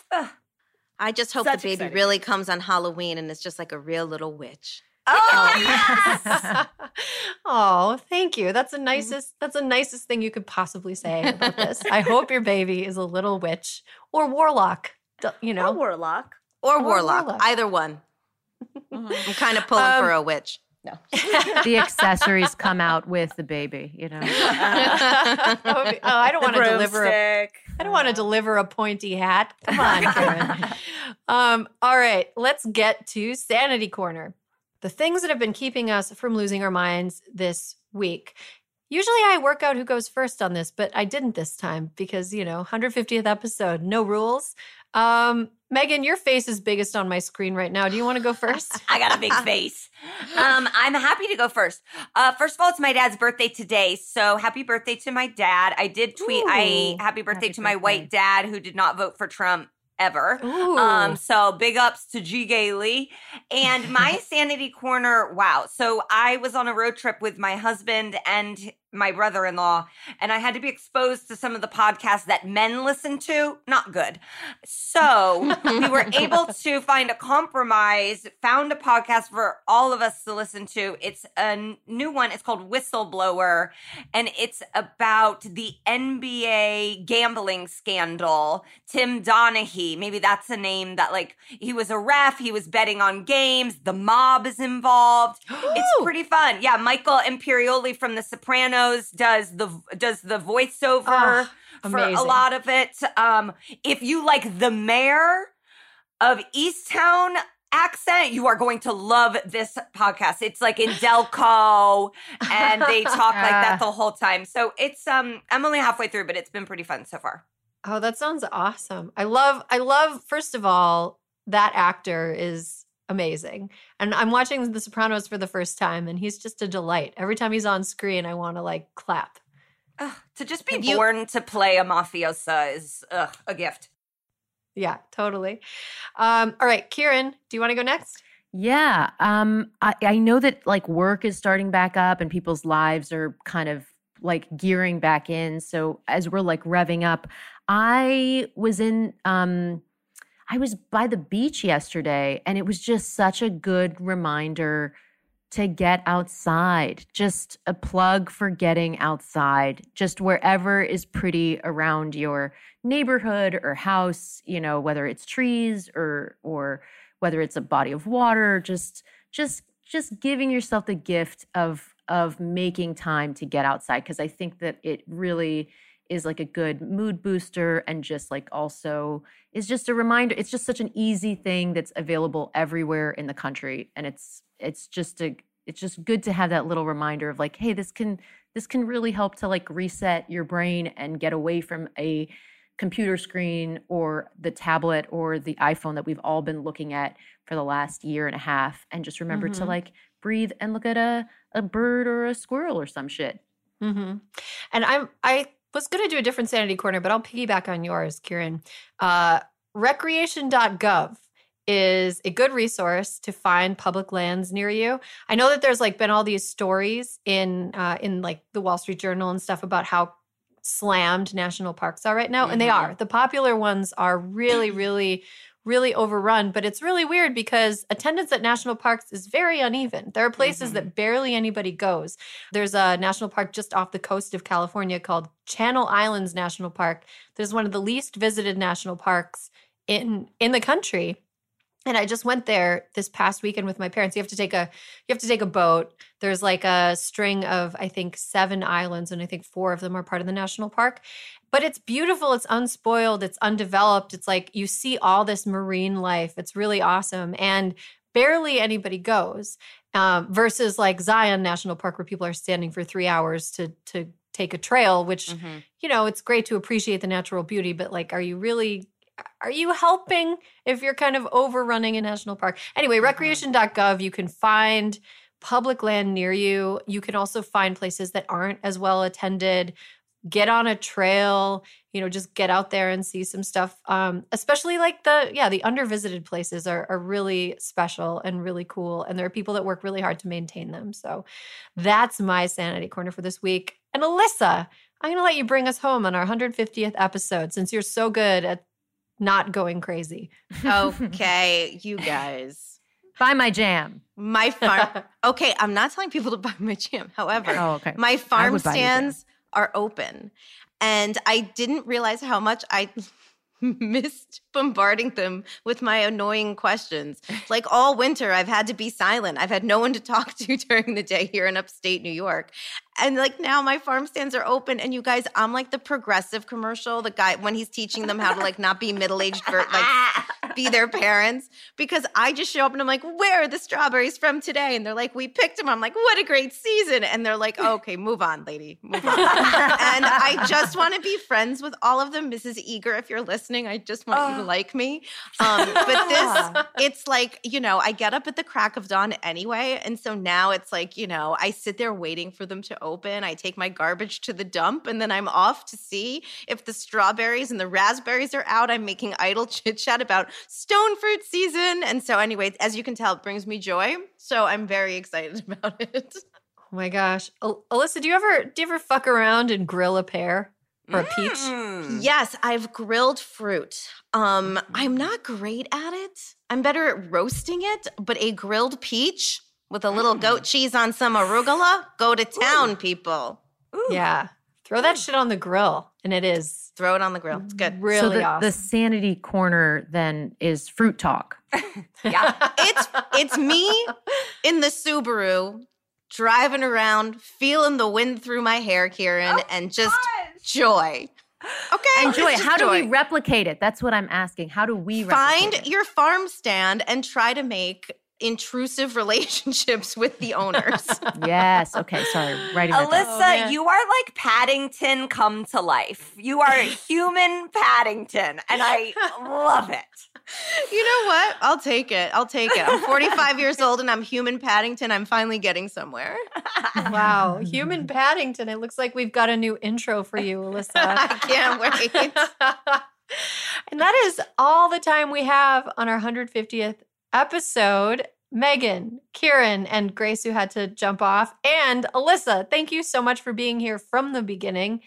I just hope the baby really comes on Halloween and it's just like a real little witch. Oh, yes. Oh, thank you. That's the nicest thing you could possibly say about this. I hope your baby is a little witch or warlock, Or warlock. Or warlock. Either one. I'm kind of pulling for a witch. No. The accessories come out with the baby, I don't want to deliver I don't want to deliver a pointy hat. Come on, Karen. All right, let's get to Sanity Corner. The things that have been keeping us from losing our minds this week. Usually I work out who goes first on this, but I didn't this time because, 150th episode, no rules. Megan, your face is biggest on my screen right now. Do you want to go first? I got a big face. I'm happy to go first. First of all, it's my dad's birthday today. So happy birthday to my dad. I did tweet, happy birthday to my white dad who did not vote for Trump ever. So big ups to G. Gailey. And my Sanity Corner, wow. So I was on a road trip with my husband and my brother-in-law, and I had to be exposed to some of the podcasts that men listen to. Not good. So we were able to find a compromise, found a podcast for all of us to listen to. It's a new one. It's called Whistleblower, and it's about the NBA gambling scandal. Tim Donaghy, maybe that's a name that, he was a ref, he was betting on games, the mob is involved. It's pretty fun. Yeah, Michael Imperioli from The Sopranos does the voiceover for a lot of it. If you like the mayor of Easttown accent, you are going to love this podcast. It's like in Delco, and they talk like that the whole time. So it's I'm only halfway through, but it's been pretty fun so far. Oh, that sounds awesome. I love, first of all, that actor is amazing. And I'm watching The Sopranos for the first time, and he's just a delight. Every time he's on screen, I want to clap. To just be born to play a mafiosa is a gift. Yeah, totally. All right, Kieran, do you want to go next? Yeah. I know that work is starting back up and people's lives are kind of gearing back in. So as we're revving up, I was by the beach yesterday, and it was just such a good reminder to get outside. Just a plug for getting outside, just wherever is pretty around your neighborhood or house, whether it's trees or whether it's a body of water, just giving yourself the gift of making time to get outside. Because I think that it really is like a good mood booster and just like also is just a reminder. It's just such an easy thing that's available everywhere in the country. And it's just good to have that little reminder of like, hey, this can really help to like reset your brain and get away from a computer screen or the tablet or the iPhone that we've all been looking at for the last year and a half, and just remember to like breathe and look at a bird or a squirrel or some shit. And I was going to do a different Sanity Corner, but I'll piggyback on yours, Kieran. Recreation.gov is a good resource to find public lands near you. I know that there's like been all these stories in like the Wall Street Journal and stuff about how slammed national parks are right now. And they are. The popular ones are really, really, really overrun. But it's really weird because attendance at national parks is very uneven. There are places that barely anybody goes. There's a national park just off the coast of California called Channel Islands National Park. There's one of the least visited national parks in the country. And I just went there this past weekend with my parents. You have to take a boat. There's like a string of, I think, 7 islands, and I think 4 of them are part of the national park. But it's beautiful. It's unspoiled. It's undeveloped. It's like you see all this marine life. It's really awesome. And barely anybody goes versus like Zion National Park, where people are standing for 3 hours to take a trail, which, you know, it's great to appreciate the natural beauty. But like, are you helping if you're kind of overrunning a national park? Anyway, recreation.gov, you can find public land near you. You can also find places that aren't as well attended. Get on a trail, you know, just get out there and see some stuff. Especially like the undervisited places are really special and really cool. And there are people that work really hard to maintain them. So that's my Sanity Corner for this week. And Alyssa, I'm going to let you bring us home on our 150th episode since you're so good at not going crazy. Okay, you guys. Buy my jam. My farm. Okay, I'm not telling people to buy my jam. However, my farm stands are open. And I didn't realize how much I missed bombarding them with my annoying questions. Like all winter, I've had to be silent. I've had no one to talk to during the day here in upstate New York. And like now my farm stands are open. And you guys, I'm like the Progressive commercial, the guy when he's teaching them how to like not be middle-aged, like be their parents. Because I just show up and I'm like, where are the strawberries from today? And they're like, we picked them. I'm like, what a great season. And they're like, oh, okay, move on, lady, move on. And I just want to be friends with all of them. Mrs. Eager, if you're listening, I just want you to like me. But this, it's like, you know, I get up at the crack of dawn anyway. And so now it's like, you know, I sit there waiting for them to open. I take my garbage to the dump and then I'm off to see if the strawberries and the raspberries are out. I'm making idle chit chat about stone fruit season. And so anyway, as you can tell, it brings me joy. So I'm very excited about it. Oh my gosh. Alyssa, do you ever fuck around and grill a pear or a peach? Yes, I've grilled fruit. I'm not great at it. I'm better at roasting it, but a grilled peach with a little goat cheese on some arugula, go to town, people. Yeah. Throw that shit on the grill, and it is. Throw it on the grill. It's good. Really so awesome. The Sanity Corner then is fruit talk. Yeah. It's me in the Subaru driving around, feeling the wind through my hair, Kieran, and just joy. Okay. And joy. How do we replicate it? That's what I'm asking. How do we replicate Find your farm stand and try to make intrusive relationships with the owners. Yes. Okay. Sorry. Writing that Alyssa, down. you are like Paddington come to life. You are human Paddington, and I love it. You know what? I'll take it. I'm 45 years old and I'm human Paddington. I'm finally getting somewhere. Wow. Human Paddington. It looks like we've got a new intro for you, Alyssa. I can't wait. And that is all the time we have on our 150th episode. Megan, Kieran, and Grace, who had to jump off, and Alyssa, thank you so much for being here from the beginning.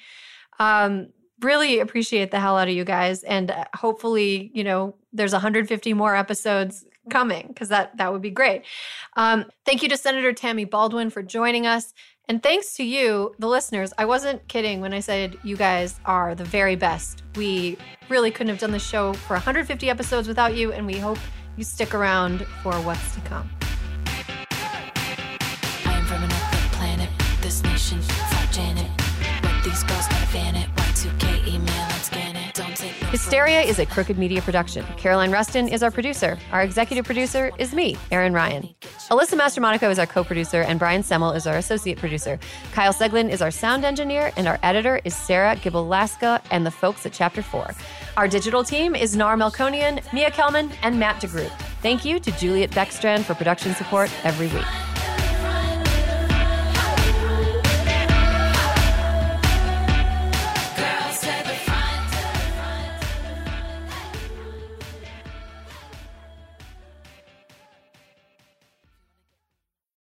Really appreciate the hell out of you guys. And hopefully, you know, there's 150 more episodes coming because that would be great. Thank you to Senator Tammy Baldwin for joining us. And thanks to you, the listeners. I wasn't kidding when I said you guys are the very best. We really couldn't have done the show for 150 episodes without you, and we hope you stick around for what's to come. I am from another planet. This nation, fuck Janet. But these girls gotta fan it. Y2K. Hysteria is a Crooked Media production. Caroline Rustin is our producer. Our executive producer is me, Erin Ryan. Alyssa Mastromonaco is our co-producer, and Brian Semmel is our associate producer. Kyle Seglin is our sound engineer, and our editor is Sarah Gibalaska and the folks at Chapter 4. Our digital team is Nar Melkonian, Mia Kelman, and Matt DeGroot. Thank you to Juliet Beckstrand for production support every week.